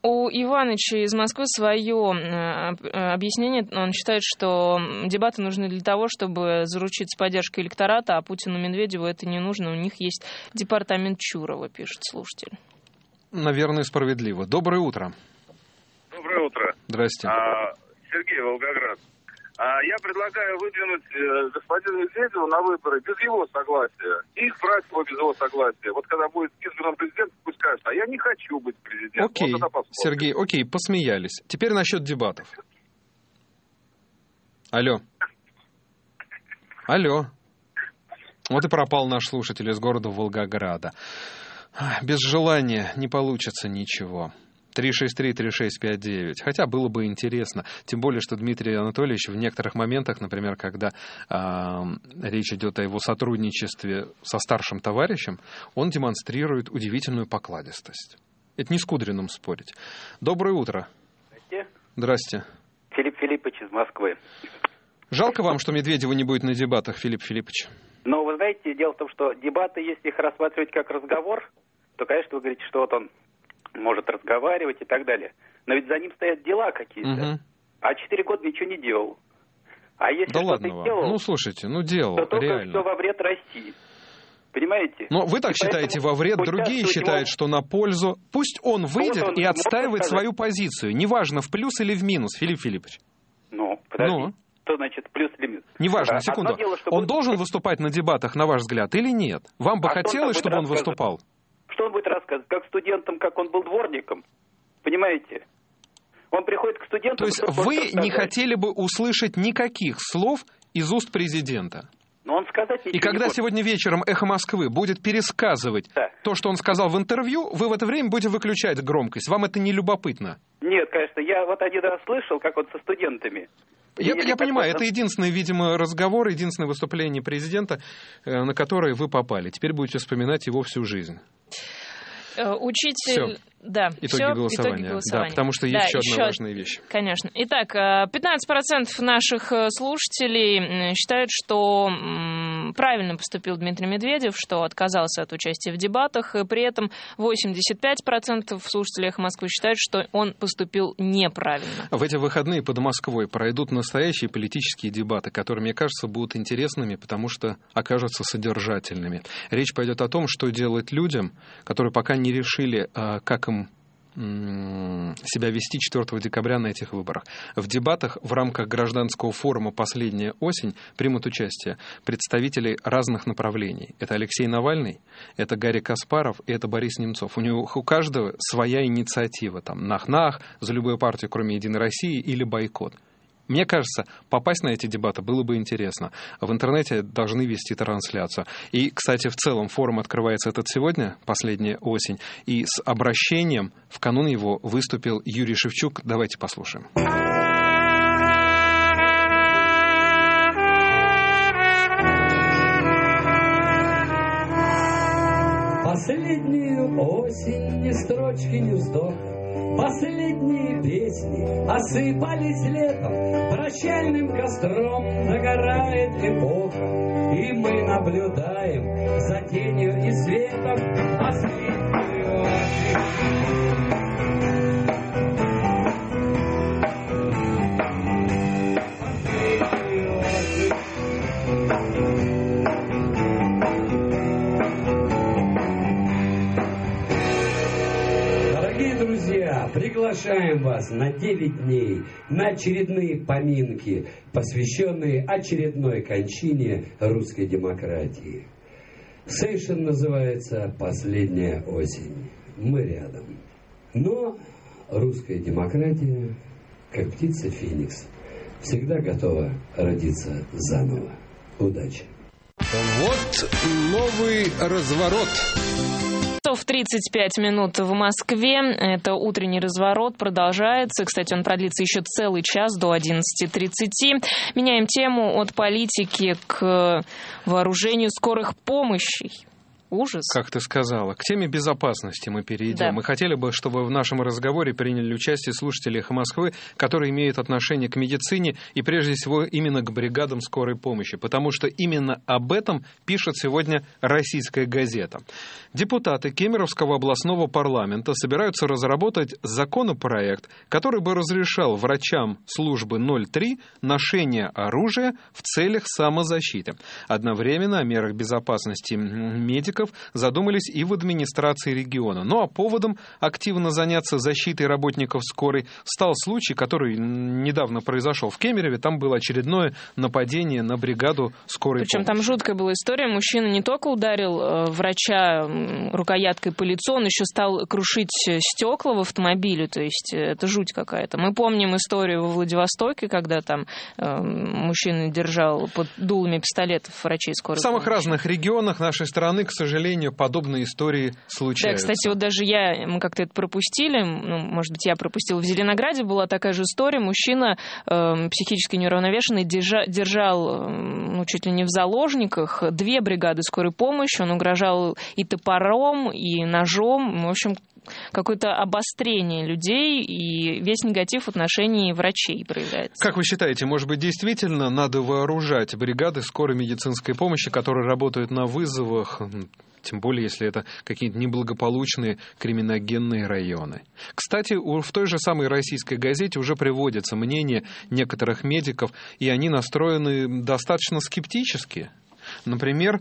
У Иваныча из Москвы свое объяснение. Он считает, что дебаты нужны для того, чтобы заручиться поддержкой электората, а Путину, Медведеву это не нужно. У них есть департамент Чурова, пишет слушатель. Наверное, справедливо. Доброе утро. Доброе утро. Здрасте. Сергей, Волгоград. Я предлагаю выдвинуть господина Медведева на выборы без его согласия. И избрать его без его согласия. Вот когда будет избран президент, пусть скажет, а я не хочу быть президентом. Окей, вот Сергей, окей, посмеялись. Теперь насчет дебатов. Алло. Вот и пропал наш слушатель из города Волгограда. Без желания не получится ничего. 363-3659. Хотя было бы интересно. Тем более, что Дмитрий Анатольевич в некоторых моментах, например, когда речь идет о его сотрудничестве со старшим товарищем, он демонстрирует удивительную покладистость. Это не с Кудриным спорить. Доброе утро. Здрасте. Филипп Филиппович из Москвы. Жалко вам, что Медведева не будет на дебатах, Филипп Филиппович? Но вы знаете, дело в том, что дебаты, если их рассматривать как разговор, то, конечно, вы говорите, что вот он может разговаривать и так далее. Но ведь за ним стоят дела какие-то. Угу. А 4 года ничего не делал. А если да что-то ладно делал, ну слушайте, делал, то только реально. все во вред России. Понимаете? Но вы так считаете во вред, другие считают, что на пользу. Пусть он выйдет и отстаивает свою позицию. Неважно, в плюс или в минус, Филипп Филиппович. Подожди. Что значит плюс или минус? Неважно, секунду. Дело, он должен выступать на дебатах, на ваш взгляд, или нет? Вам бы хотелось, чтобы он выступал? Что он будет рассказывать? Как студентам, как он был дворником? Понимаете? Он приходит к студентам... То есть вы не хотели бы услышать никаких слов из уст президента? Но он сказать ничего И когда сегодня вечером «Эхо Москвы» будет пересказывать то, что он сказал в интервью, вы в это время будете выключать громкость. Вам это не любопытно? Нет, конечно. Я вот один раз слышал, как он со студентами... Я понимаю, это единственный, видимо, разговор, единственное выступление президента, на которое вы попали. Теперь будете вспоминать его всю жизнь. Учитель... Всё. Да, итоги голосования. Да, потому что есть еще одна важная вещь. Конечно. Итак, 15% наших слушателей считают, что правильно поступил Дмитрий Медведев, что отказался от участия в дебатах, и при этом 85% слушателей «Эхо Москвы» считают, что он поступил неправильно. В эти выходные под Москвой пройдут настоящие политические дебаты, которые, мне кажется, будут интересными, потому что окажутся содержательными. Речь пойдет о том, что делать людям, которые пока не решили, как им себя вести 4 декабря на этих выборах. В дебатах в рамках гражданского форума «Последняя осень» примут участие представители разных направлений. Это Алексей Навальный, это Гарри Каспаров и это Борис Немцов. У каждого своя инициатива. Там нах-нах, за любую партию, кроме «Единой России» или бойкот. Мне кажется, попасть на эти дебаты было бы интересно. В интернете должны вести трансляцию. И, кстати, в целом форум открывается этот сегодня, «Последняя осень», и с обращением в канун его выступил Юрий Шевчук. Давайте послушаем. Последнюю осень, ни строчки, ни вздох. Последние песни осыпались летом, прощальным костром догорает эпоха, и мы наблюдаем за тенью и светом последнюю осень. Приглашаем вас на 9 дней на очередные поминки, посвященные очередной кончине русской демократии. Сейшн называется «Последняя осень». Мы рядом. Но русская демократия, как птица Феникс, всегда готова родиться заново. Удачи! Вот новый разворот. 35 минут в Москве. Это утренний разворот продолжается. Кстати, он продлится еще целый час до 11:30. Меняем тему от политики к вооружению скорых помощей. ужас. Как ты сказала, к теме безопасности мы перейдем. Да. Мы хотели бы, чтобы в нашем разговоре приняли участие слушатели «Эхо Москвы», которые имеют отношение к медицине и, прежде всего, именно к бригадам скорой помощи, потому что именно об этом пишет сегодня «Российская газета». Депутаты Кемеровского областного парламента собираются разработать законопроект, который бы разрешал врачам службы 03 ношение оружия в целях самозащиты. Одновременно о мерах безопасности медиков задумались и в администрации региона. Ну а поводом активно заняться защитой работников скорой стал случай, который недавно произошел в Кемерове. Там было очередное нападение на бригаду скорой помощи. Причем там жуткая была история. Мужчина не только ударил врача рукояткой по лицу, он еще стал крушить стекла в автомобиле. То есть это жуть какая-то. Мы помним историю во Владивостоке, когда там мужчина держал под дулами пистолетов врачей скорой помощи. В самых разных регионах нашей страны, к сожалению, подобные истории случаются. Да, кстати, вот даже мы как-то это пропустили, может быть, я пропустила. В Зеленограде была такая же история. Мужчина психически неуравновешенный держал чуть ли не в заложниках 2 бригады скорой помощи. Он угрожал и топором, и ножом. В общем, какое-то обострение людей и весь негатив в отношении врачей проявляется. Как вы считаете, может быть, действительно надо вооружать бригады скорой медицинской помощи, которые работают на вызовах, тем более, если это какие-то неблагополучные криминогенные районы? Кстати, в той же самой «Российской газете» уже приводится мнение некоторых медиков, и они настроены достаточно скептически. Например,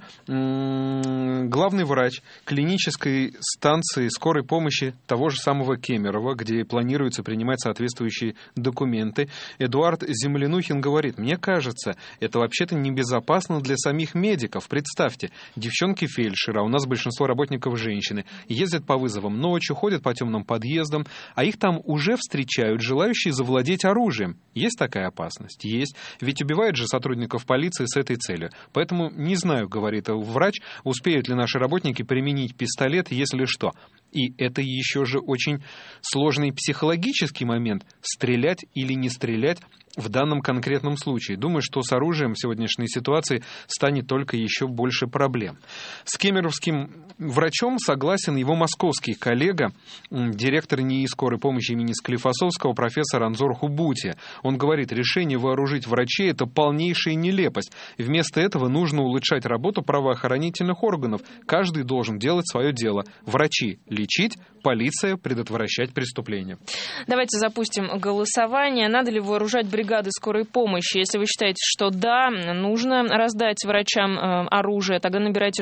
главный врач клинической станции скорой помощи того же самого Кемерово, где планируется принимать соответствующие документы, Эдуард Землянухин говорит: «Мне кажется, это вообще-то небезопасно для самих медиков. Представьте, девчонки-фельдшеры, а у нас большинство работников женщины, ездят по вызовам ночью, ходят по темным подъездам, а их там уже встречают желающие завладеть оружием. Есть такая опасность? Есть. Ведь убивают же сотрудников полиции с этой целью. Поэтому не знаю, — говорит врач, — успеют ли наши работники применить пистолет, если что. И это еще же очень сложный психологический момент — стрелять или не стрелять в данном конкретном случае. Думаю, что с оружием в сегодняшней ситуации станет только еще больше проблем». С кемеровским врачом согласен его московский коллега, директор НИИ скорой помощи имени Склифосовского, профессор Анзор Хубути. Он говорит: решение вооружить врачей — это полнейшая нелепость. Вместо этого нужно улучшать работу правоохранительных органов. Каждый должен делать свое дело. Врачи — лечить, полиция — предотвращать преступления. Давайте запустим голосование. Надо ли вооружать бригады скорой помощи? Если вы считаете, что да, нужно раздать врачам оружие, тогда набирайте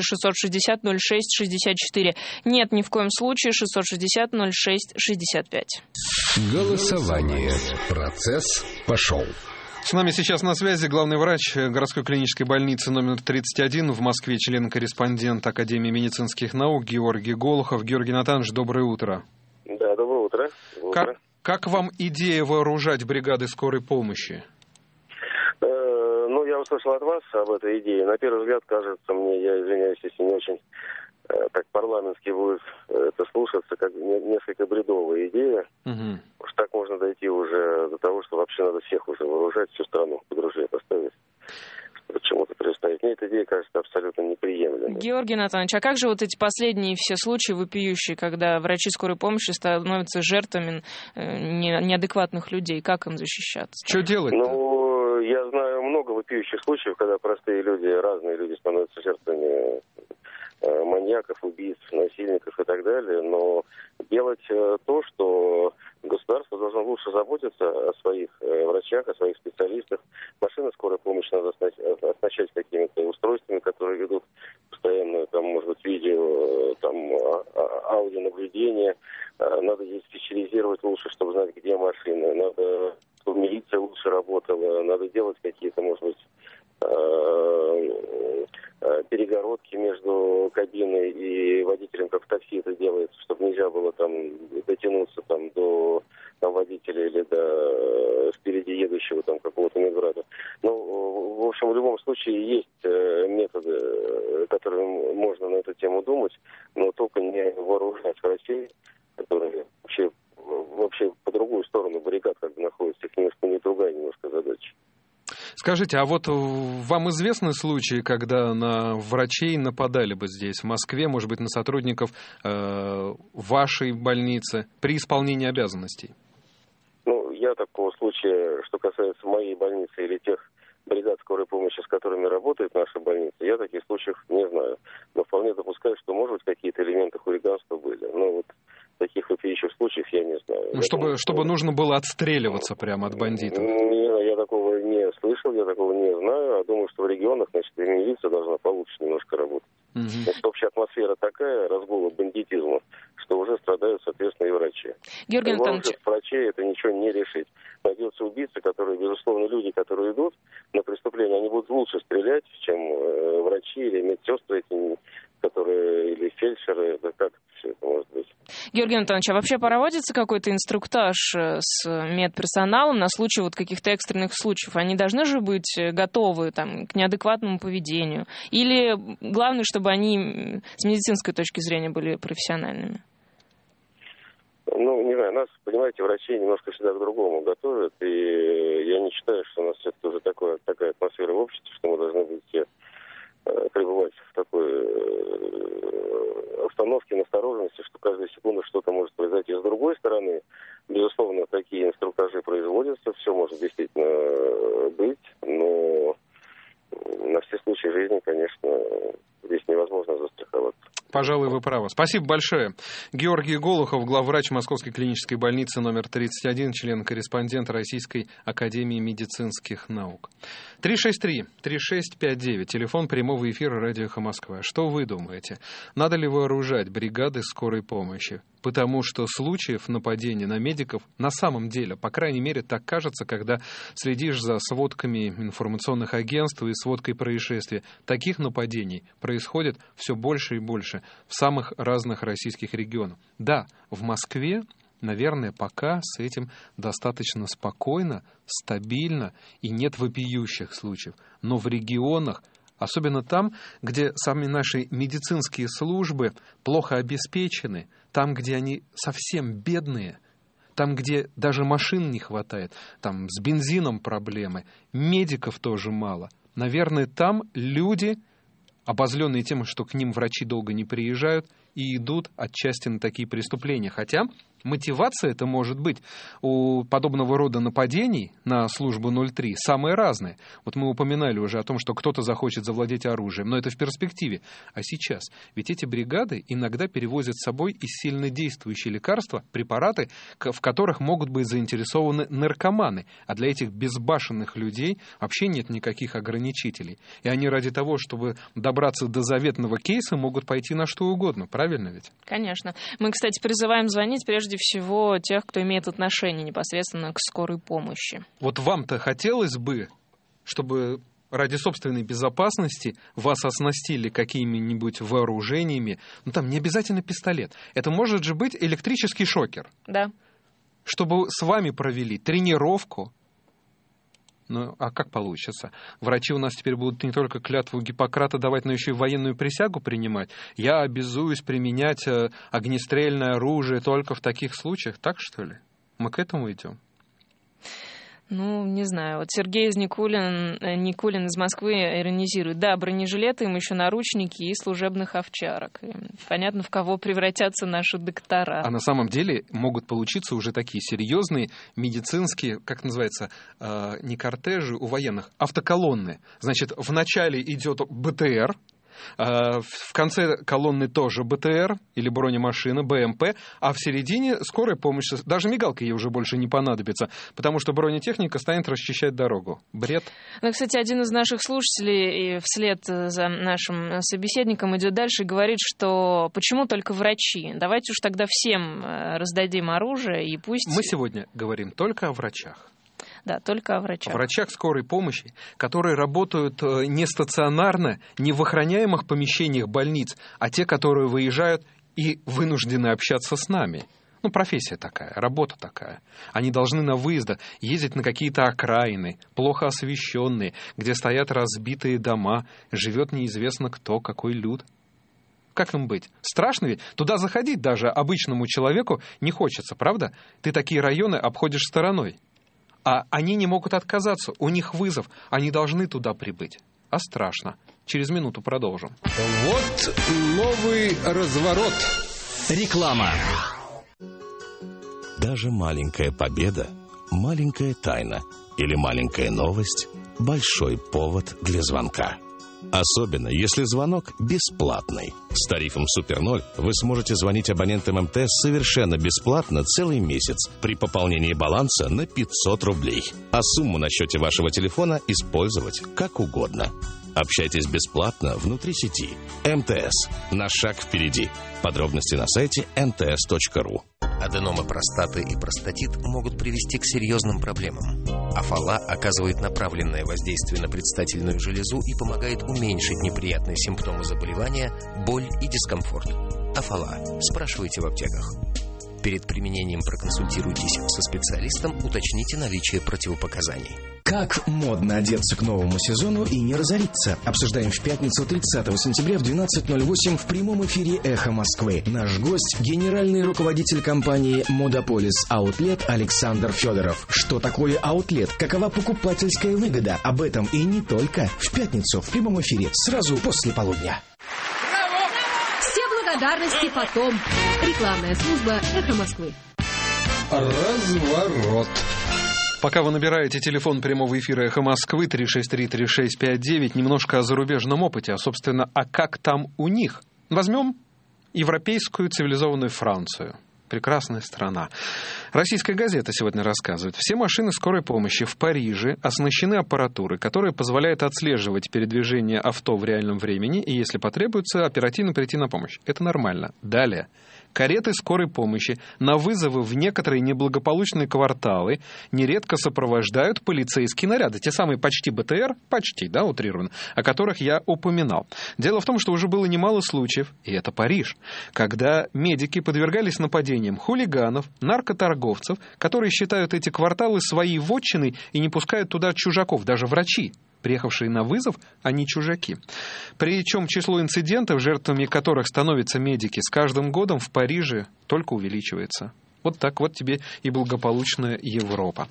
660-06-64. Нет, ни в коем случае 660-06-65. Голосование. Процесс пошел. С нами сейчас на связи главный врач городской клинической больницы номер 31 в Москве, член-корреспондент Академии медицинских наук Георгий Голухов. Георгий Натанович, доброе утро. Да, доброе утро. Как вам идея вооружать бригады скорой помощи? Я услышал от вас об этой идее. На первый взгляд, кажется мне, я извиняюсь, если не очень так парламентски будет это слушаться, как несколько бредовая идея. Угу. Уж так можно дойти уже до того, что вообще надо всех уже вооружать, всю страну под ружье поставить, чтобы чему-то предоставить. Мне эта идея кажется абсолютно неприемлемой. Георгий Натанович, а как же вот эти последние все случаи вопиющие, когда врачи скорой помощи становятся жертвами неадекватных людей? Как им защищаться? Что делать? Я знаю много вопиющих случаев, когда простые люди, разные люди становятся жертвами маньяков, убийц, насильников и так далее, но делать то, что государство должно лучше заботиться о своих врачах, о своих специалистах. Машины скорой помощи надо оснащать какими-то устройствами, которые ведут постоянно, там, может быть, видео, там, аудионаблюдение. Надо здесь специализировать лучше, чтобы знать, где машины. Надо, чтобы милиция лучше работала. Надо делать какие-то, может быть, перегородки между кабиной и водителем, как в такси это делается, чтобы нельзя было там дотянуться там до водителя или до впереди едущего там какого-то медбрата. В общем, в любом случае есть методы, которые можно на эту тему думать, но только не вооружать врачей, которые вообще по другую сторону баррикад как бы находятся, их немножко не другая немножко задача. Скажите, а вот вам известны случаи, когда на врачей нападали бы здесь, в Москве, может быть, на сотрудников вашей больницы при исполнении обязанностей? Ну, я такого случая, что касается моей больницы или тех бригад скорой помощи, с которыми работает наша больница, я таких случаев не знаю. Но вполне допускаю, что, может быть, какие-то элементы хулиганства были. Но вот таких вопиющих случаев я не знаю. Ну, чтобы нужно было отстреливаться прямо от бандитов. Я такого не слышал, я такого не знаю. А думаю, что в регионах, значит, и милиция должна получше немножко работать. Значит, общая атмосфера такая, разгула бандитизма, что уже страдают, соответственно, и врачи. Георгий Антонович, врачей это ничего не решить. Найдется убийцы, которые, безусловно, люди, которые идут на преступление, они будут лучше стрелять, чем врачи или медсестры, которые, или фельдшеры, да как все это может быть. Георгий Антонович, а вообще проводится какой-то инструктаж с медперсоналом на случай вот каких-то экстренных случаев? Они должны же быть готовы там, к неадекватному поведению? Или главное, чтобы они с медицинской точки зрения были профессиональными? Ну, не знаю, нас, понимаете, врачи немножко всегда к другому готовят, и я не считаю, что у нас все-таки уже такая атмосфера в обществе, что мы должны быть все пребывать в такой обстановке настороженности, что каждую секунду что-то может произойти. С другой стороны, безусловно, такие инструктажи производятся, все может действительно быть, но на все случаи жизни, конечно, здесь невозможно застраховаться. Пожалуй, вы правы. Спасибо большое. Георгий Голухов, главврач Московской клинической больницы номер 31, член-корреспондент Российской академии медицинских наук. 363-3659, телефон прямого эфира радио «Эхо Москва». Что вы думаете? Надо ли вооружать бригады скорой помощи? Потому что случаев нападения на медиков на самом деле, по крайней мере, так кажется, когда следишь за сводками информационных агентств и сводкой происшествий. Таких нападений происходит все больше и больше в самых разных российских регионах. Да, в Москве, наверное, пока с этим достаточно спокойно, стабильно и нет вопиющих случаев. Но в регионах, особенно там, где сами наши медицинские службы плохо обеспечены, там, где они совсем бедные, там, где даже машин не хватает, там с бензином проблемы, медиков тоже мало. Наверное, там люди, обозленные тем, что к ним врачи долго не приезжают, и идут отчасти на такие преступления. Хотя мотивация это может быть у подобного рода нападений на службу 03 самые разные. Вот мы упоминали уже о том, что кто-то захочет завладеть оружием, но это в перспективе. А сейчас? Ведь эти бригады иногда перевозят с собой и сильно действующие лекарства, препараты, в которых могут быть заинтересованы наркоманы. А для этих безбашенных людей вообще нет никаких ограничителей. И они ради того, чтобы добраться до заветного кейса, могут пойти на что угодно. Правильно ведь? Конечно. Мы, кстати, призываем звонить прежде всего тех, кто имеет отношение непосредственно к скорой помощи. Вот вам-то хотелось бы, чтобы ради собственной безопасности вас оснастили какими-нибудь вооружениями. Ну, там не обязательно пистолет. Это может же быть электрический шокер. Да. Чтобы с вами провели тренировку. Ну, а как получится? Врачи у нас теперь будут не только клятву Гиппократа давать, но еще и военную присягу принимать. Я обязуюсь применять огнестрельное оружие только в таких случаях. Так, что ли? Мы к этому идем? Ну, не знаю. Вот Сергей Никулин из Москвы иронизирует. Да, бронежилеты, им еще наручники и служебных овчарок. И понятно, в кого превратятся наши доктора. А на самом деле могут получиться уже такие серьезные медицинские, как называется, не кортежи у военных, автоколонны. Значит, вначале идет БТР, в конце колонны тоже БТР или бронемашина, БМП, а в середине скорая помощь. Даже мигалка ей уже больше не понадобится, потому что бронетехника станет расчищать дорогу. Бред. Ну, кстати, один из наших слушателей вслед за нашим собеседником идет дальше и говорит, что почему только врачи? Давайте уж тогда всем раздадим оружие и пусть... Мы сегодня говорим только о врачах. Да, только о врачах. О врачах скорой помощи, которые работают не стационарно, не в охраняемых помещениях больниц, а те, которые выезжают и вынуждены общаться с нами. Ну, профессия такая, работа такая. Они должны на выездах ездить на какие-то окраины, плохо освещенные, где стоят разбитые дома, живет неизвестно кто, какой люд. Как им быть? Страшно ведь? Туда заходить даже обычному человеку не хочется, правда? Ты такие районы обходишь стороной. А они не могут отказаться, у них вызов, они должны туда прибыть. А страшно. Через минуту продолжим. Вот новый разворот. Реклама. Даже маленькая победа, маленькая тайна или маленькая новость – большой повод для звонка. Особенно, если звонок бесплатный. С тарифом Супер 0 вы сможете звонить абонентам МТС совершенно бесплатно целый месяц при пополнении баланса на 500 рублей. А сумму на счете вашего телефона использовать как угодно. Общайтесь бесплатно внутри сети. МТС. Наш шаг впереди. Подробности на сайте mts.ru. Аденомы простаты и простатит могут привести к серьезным проблемам. Афала оказывает направленное воздействие на предстательную железу и помогает уменьшить неприятные симптомы заболевания, боль и дискомфорт. Афала. Спрашивайте в аптеках. Перед применением проконсультируйтесь со специалистом, уточните наличие противопоказаний. Как модно одеться к новому сезону и не разориться? Обсуждаем в пятницу 30 сентября в 12:08 в прямом эфире «Эхо Москвы». Наш гость – генеральный руководитель компании «Модополис Аутлет» Александр Федоров. Что такое аутлет? Какова покупательская выгода? Об этом и не только. В пятницу в прямом эфире сразу после полудня. Все благодарности потом. Рекламная служба «Эхо Москвы». Разворот. Пока вы набираете телефон прямого эфира «Эхо Москвы» 363-3659, немножко о зарубежном опыте, а, собственно, а как там у них? Возьмем европейскую цивилизованную Францию. Прекрасная страна. Российская газета сегодня рассказывает. Все машины скорой помощи в Париже оснащены аппаратурой, которая позволяет отслеживать передвижение авто в реальном времени и, если потребуется, оперативно прийти на помощь. Это нормально. Далее. Кареты скорой помощи на вызовы в некоторые неблагополучные кварталы нередко сопровождают полицейские наряды. Те самые почти БТР, почти, да, утрированно, о которых я упоминал. Дело в том, что уже было немало случаев, и это Париж, когда медики подвергались нападениям хулиганов, наркоторговцев, которые считают эти кварталы своей вотчиной и не пускают туда чужаков, даже врачи, приехавшие на вызов, а не чужаки. Причем число инцидентов, жертвами которых становятся медики, с каждым годом в Париже только увеличивается. Вот так вот тебе и благополучная Европа.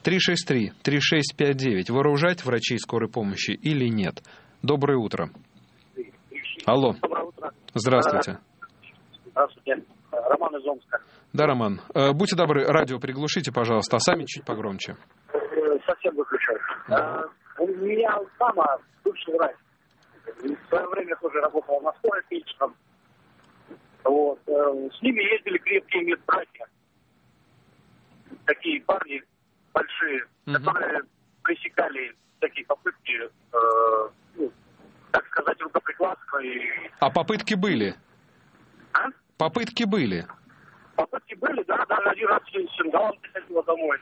363-3659. Вооружать врачей скорой помощи или нет? Доброе утро. Алло. Доброе утро. Здравствуйте. Здравствуйте. Роман из Омска. Да, Роман. Будьте добры, радио приглушите, пожалуйста, а сами чуть погромче. Совсем выключаю. У меня мама бывший врач. В свое время тоже работала на скорой клиническом. Вот. С ними ездили крепкие медбратья. Такие парни большие, которые пресекали такие попытки, так сказать, рукоприкладства. А попытки были? А? Попытки были? Попытки были, да. Даже один раз с сингалом приходила домой.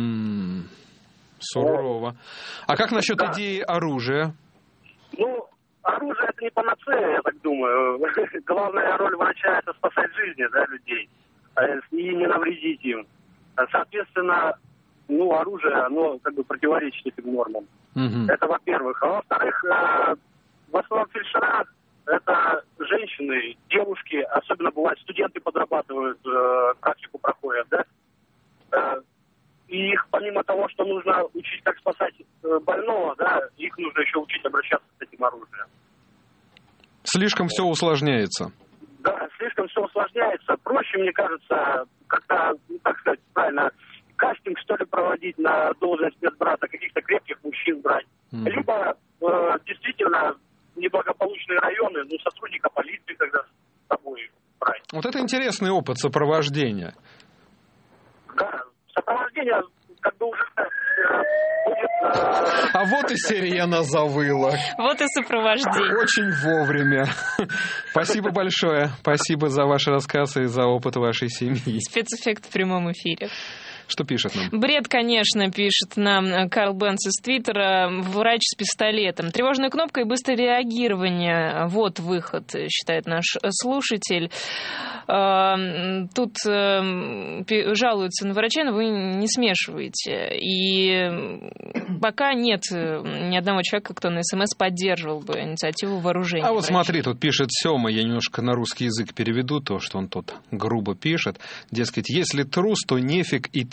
Сурово. А как насчет идеи оружия? Ну, оружие — это не панацея, я так думаю. Главная роль врача — это спасать жизни, да, людей. И не навредить им. Соответственно, ну, оружие, оно как бы противоречит этим нормам. Это во-первых. А во-вторых, в основном фельдшера — это женщины, девушки, особенно бывает, студенты подрабатывают, практику проходят, да. И их, помимо того, что нужно учить, как спасать больного, да, их нужно еще учить обращаться с этим оружием. Слишком все усложняется. Да, слишком все усложняется. Проще, мне кажется, как-то, ну, так сказать, правильно, кастинг, что ли, проводить на должность медбрата, каких-то крепких мужчин брать. Либо действительно неблагополучные районы, ну, сотрудника полиции тогда с собой брать. Вот это интересный опыт сопровождения. Да. Сопровождение как бы уже будет... А вот и сирена завыла. Вот и сопровождение. Очень вовремя. Спасибо большое. Спасибо за ваш рассказ и за опыт вашей семьи. Спецэффект в прямом эфире. Что пишет нам? Бред, конечно, пишет нам Карл Бенц из Твиттера. Врач с пистолетом. Тревожная кнопка и быстрое реагирование. Вот выход, считает наш слушатель. Тут жалуются на врачей, но вы не смешиваете. И пока нет ни одного человека, кто на СМС поддерживал бы инициативу вооружения. А вот смотри, тут пишет Сёма, я немножко на русский язык переведу то, что он тут грубо пишет. Дескать, если трус, то нефиг идти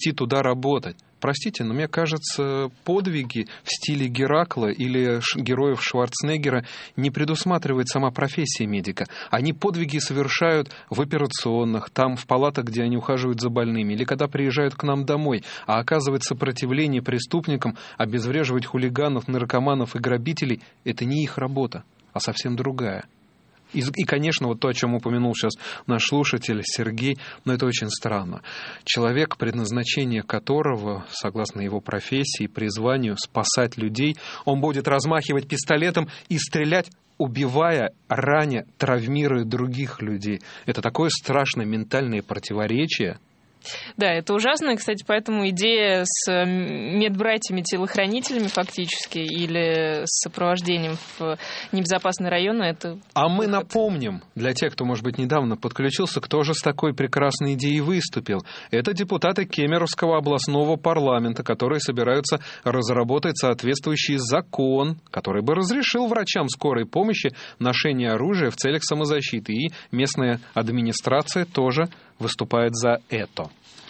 идти туда работать. Простите, но мне кажется, подвиги в стиле Геракла или героев Шварценеггера не предусматривает сама профессия медика. Они подвиги совершают в операционных, там в палатах, где они ухаживают за больными, или когда приезжают к нам домой, а оказывать сопротивление преступникам, обезвреживать хулиганов, наркоманов и грабителей – это не их работа, а совсем другая. И, конечно, вот то, о чем упомянул сейчас наш слушатель Сергей, но это очень странно. Человек, предназначение которого, согласно его профессии, призванию, спасать людей, он будет размахивать пистолетом и стрелять, убивая, раня, травмируя других людей. Это такое страшное ментальное противоречие. Да, это ужасно. И, кстати, поэтому идея с медбратьями-телохранителями фактически или с сопровождением в небезопасные районы, это... А мы напомним, для тех, кто, может быть, недавно подключился, кто же с такой прекрасной идеей выступил. Это депутаты Кемеровского областного парламента, которые собираются разработать соответствующий закон, который бы разрешил врачам скорой помощи ношение оружия в целях самозащиты. И местная администрация тоже выступает за это.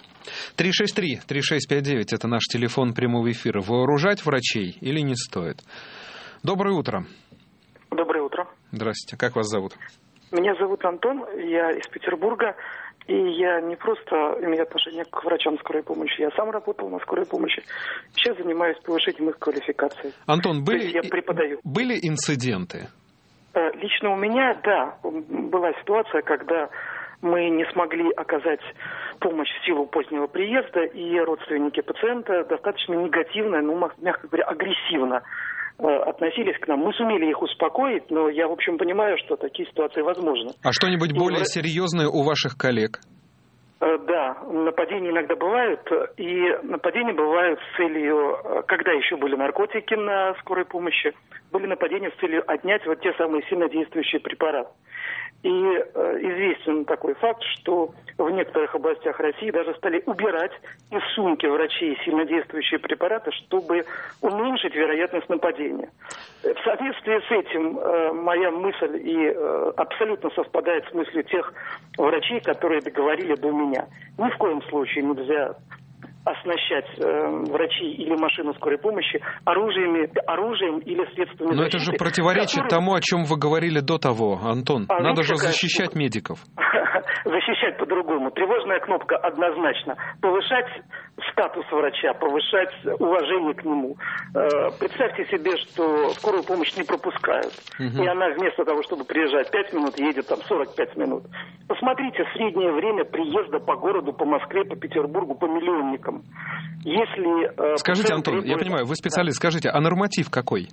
363-3659 – это наш телефон прямого эфира. Вооружать врачей или не стоит? Доброе утро. Доброе утро. Здравствуйте. Как вас зовут? Меня зовут Антон, я из Петербурга. И я не просто имею отношение к врачам скорой помощи, я сам работал на скорой помощи. Сейчас занимаюсь повышением их квалификации. Антон, я преподаю. Были инциденты? Лично у меня, да, была ситуация, когда мы не смогли оказать помощь в силу позднего приезда, и родственники пациента достаточно негативно, мягко говоря, агрессивно относились к нам. Мы сумели их успокоить, но я, в общем, понимаю, что такие ситуации возможны. А что-нибудь более серьезное у ваших коллег? Да, нападения иногда бывают, и нападения бывают с целью, когда еще были наркотики на скорой помощи, были нападения с целью отнять вот те самые сильнодействующие препараты. И известен такой факт, что в некоторых областях России даже стали убирать из сумки врачей сильнодействующие препараты, чтобы уменьшить вероятность нападения. В соответствии с этим моя мысль и абсолютно совпадает с мыслью тех врачей, которые договорили до меня. Ни в коем случае нельзя оснащать врачей или машину скорой помощи оружием или средствами защиты. Но это же противоречит тому, о чем вы говорили до того, Антон. Надо же защищать медиков. Защищать по-другому. Тревожная кнопка однозначно. Повышать статус врача, повышать уважение к нему. Представьте себе, что скорую помощь не пропускают. И она вместо того, чтобы приезжать 5 минут, едет там 45 минут. Посмотрите среднее время приезда по городу, по Москве, по Петербургу, по миллионникам. Если, скажите, Антон, я понимаю, вы специалист, да. Скажите, а норматив какой?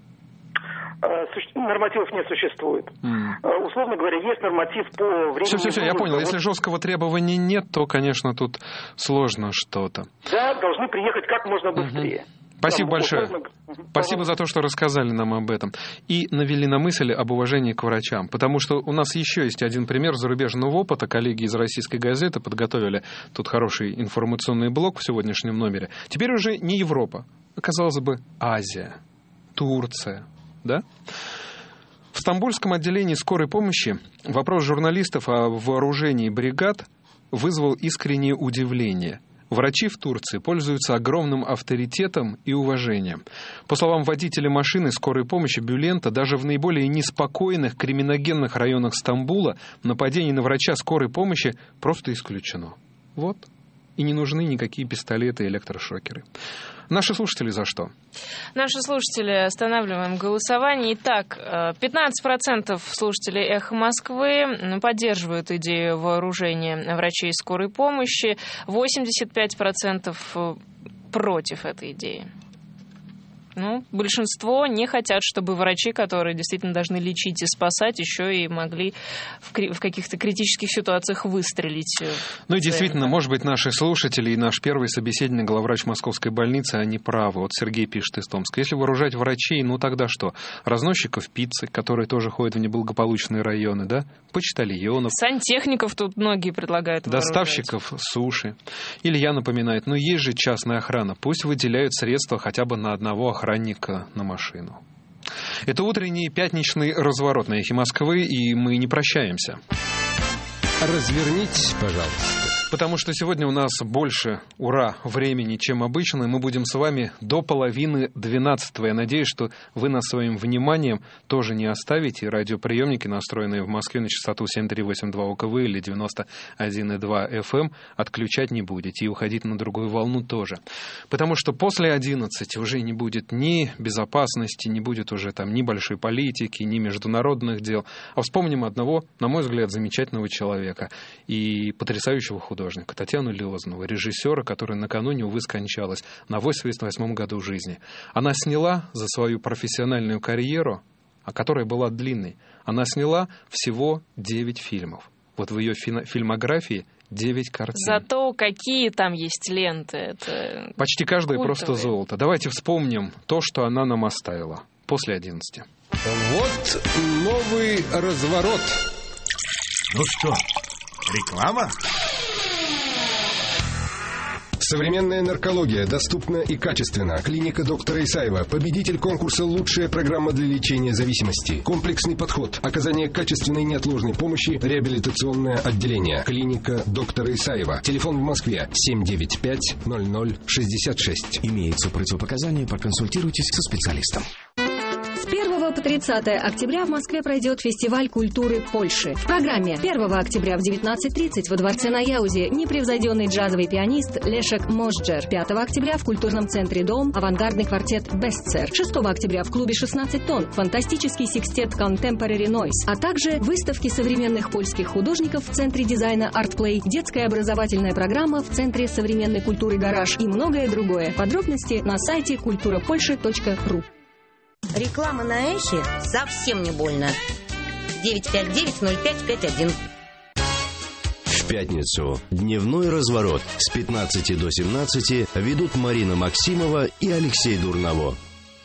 Нормативов не существует. Условно говоря, есть норматив по времени... Все, я понял. Если жесткого требования нет, то, конечно, тут сложно что-то. Да, должны приехать как можно быстрее. Спасибо большое. Спасибо за то, что рассказали нам об этом. И навели на мысль об уважении к врачам. Потому что у нас еще есть один пример зарубежного опыта. Коллеги из «Российской газеты» подготовили тут хороший информационный блок в сегодняшнем номере. Теперь уже не Европа, а, казалось бы, Азия, Турция. Да? В Стамбульском отделении скорой помощи вопрос журналистов о вооружении бригад вызвал искреннее удивление. Врачи в Турции пользуются огромным авторитетом и уважением. По словам водителя машины скорой помощи Бюлента, даже в наиболее неспокойных криминогенных районах Стамбула нападение на врача скорой помощи просто исключено. Вот. И не нужны никакие пистолеты и электрошокеры. Наши слушатели за что? Наши слушатели, останавливаем голосование. Итак, 15% слушателей «Эхо Москвы» поддерживают идею вооружения врачей скорой помощи, 85% против этой идеи. Большинство не хотят, чтобы врачи, которые действительно должны лечить и спасать, еще и могли в каких-то критических ситуациях выстрелить. И действительно, может быть, наши слушатели и наш первый собеседник, главврач Московской больницы, они правы. Вот Сергей пишет из Томска. Если вооружать врачей, тогда что? Разносчиков пиццы, которые тоже ходят в неблагополучные районы, да? Почтальонов. Сантехников тут многие предлагают вооружать. Доставщиков суши. Илья напоминает, есть же частная охрана. Пусть выделяют средства хотя бы на одного охранника на машину. Это утренний пятничный разворот на «Эхе Москвы», и мы не прощаемся. Развернитесь, пожалуйста. Потому что сегодня у нас больше, ура, времени, чем обычно, и мы будем с вами до 11:30. Я надеюсь, что вы нас своим вниманием тоже не оставите, и радиоприемники, настроенные в Москве на частоту 7382 УКВ или 91,2 FM, отключать не будете, и уходить на другую волну тоже. Потому что после 11 уже не будет ни безопасности, не будет уже там ни большой политики, ни международных дел. А вспомним одного, на мой взгляд, замечательного человека и потрясающего художника Татьяну Лёзнову, режиссера, которая накануне, увы, скончалась на 88 году жизни. Она сняла за свою профессиональную карьеру, которая была длинной, она сняла всего 9 фильмов. Вот в ее фильмографии 9 картин. Зато какие там есть ленты. Это почти каждая культовые. Просто золото. Давайте вспомним то, что она нам оставила после 11. Вот новый разворот. Ну что, реклама? Современная наркология доступна и качественно. Клиника доктора Исаева. Победитель конкурса «Лучшая программа для лечения зависимости». Комплексный подход. Оказание качественной неотложной помощи. Реабилитационное отделение. Клиника доктора Исаева. Телефон в Москве 795-00-66. Имеются противопоказания, проконсультируйтесь со специалистом. С 1 по 30 октября в Москве пройдет фестиваль культуры Польши. В программе 1 октября в 19:30 во дворце на Яузе непревзойденный джазовый пианист Лешек Можджер. 5 октября в культурном центре «Дом» авангардный квартет «Бестцер». 6 октября в клубе «16 тонн» фантастический секстет Contemporary Noise, а также выставки современных польских художников в Центре дизайна ArtPlay, детская образовательная программа в Центре современной культуры «Гараж» и многое другое. Подробности на сайте kulturapolshy.ru. Реклама на Эхе совсем не больно. 959-0551. В пятницу дневной разворот с 15 до 17 ведут Марина Максимова и Алексей Дурново.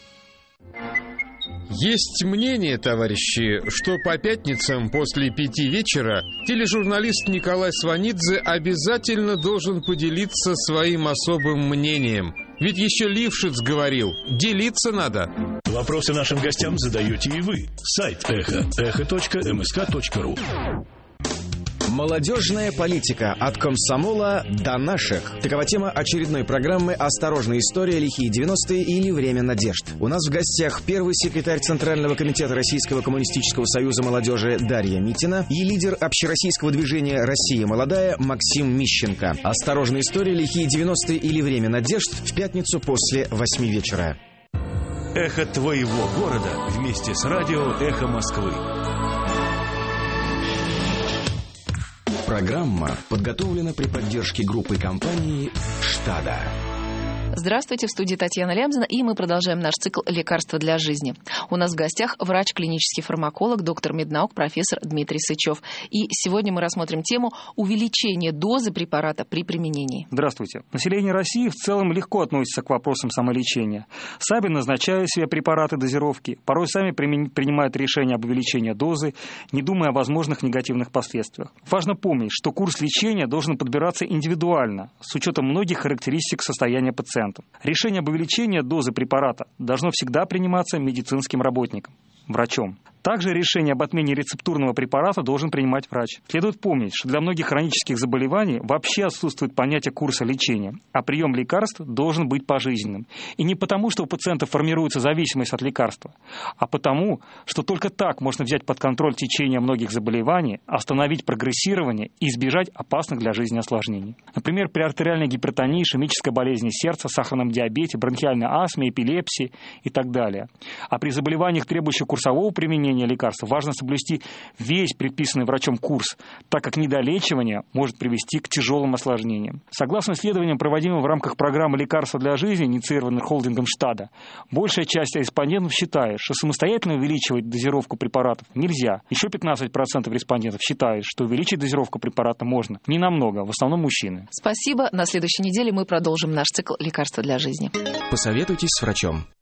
Есть мнение, товарищи, что по пятницам после 5 вечера тележурналист Николай Сванидзе обязательно должен поделиться своим особым мнением. Ведь еще Лившиц говорил, делиться надо. Вопросы нашим гостям задаете и вы. Сайт Эхо. echo.msk.ru. Молодежная политика. От комсомола до наших. Такова тема очередной программы «Осторожная история. Лихие 90-е» или «Время надежд». У нас в гостях первый секретарь Центрального комитета Российского коммунистического союза молодежи Дарья Митина и лидер общероссийского движения «Россия молодая» Максим Мищенко. «Осторожная история. Лихие 90-е» или «Время надежд» в пятницу после 8 вечера. Эхо твоего города вместе с радио «Эхо Москвы». Программа подготовлена при поддержке группы компании «Штада». Здравствуйте, в студии Татьяна Лямзина, и мы продолжаем наш цикл «Лекарства для жизни». У нас в гостях врач-клинический фармаколог, доктор меднаук, профессор Дмитрий Сычев. И сегодня мы рассмотрим тему увеличения дозы препарата при применении. Здравствуйте. Население России в целом легко относится к вопросам самолечения. Сами назначают себе препараты дозировки, порой сами принимают решение об увеличении дозы, не думая о возможных негативных последствиях. Важно помнить, что курс лечения должен подбираться индивидуально, с учетом многих характеристик состояния пациента. Решение об увеличении дозы препарата должно всегда приниматься медицинским работником, врачом. Также решение об отмене рецептурного препарата должен принимать врач. Следует помнить, что для многих хронических заболеваний вообще отсутствует понятие курса лечения, а прием лекарств должен быть пожизненным. И не потому, что у пациента формируется зависимость от лекарства, а потому, что только так можно взять под контроль течение многих заболеваний, остановить прогрессирование и избежать опасных для жизни осложнений. Например, при артериальной гипертонии, ишемической болезни сердца, сахарном диабете, бронхиальной астме, эпилепсии и так далее. А при заболеваниях, требующих курсового применения лекарств, важно соблюсти весь предписанный врачом курс, так как недолечивание может привести к тяжелым осложнениям. Согласно исследованиям, проводимым в рамках программы «Лекарства для жизни», инициированной холдингом Штада, большая часть респондентов считает, что самостоятельно увеличивать дозировку препаратов нельзя. Еще 15% респондентов считают, что увеличить дозировку препарата можно. Не намного, в основном мужчины. Спасибо. На следующей неделе мы продолжим наш цикл «Лекарства для жизни». Посоветуйтесь с врачом.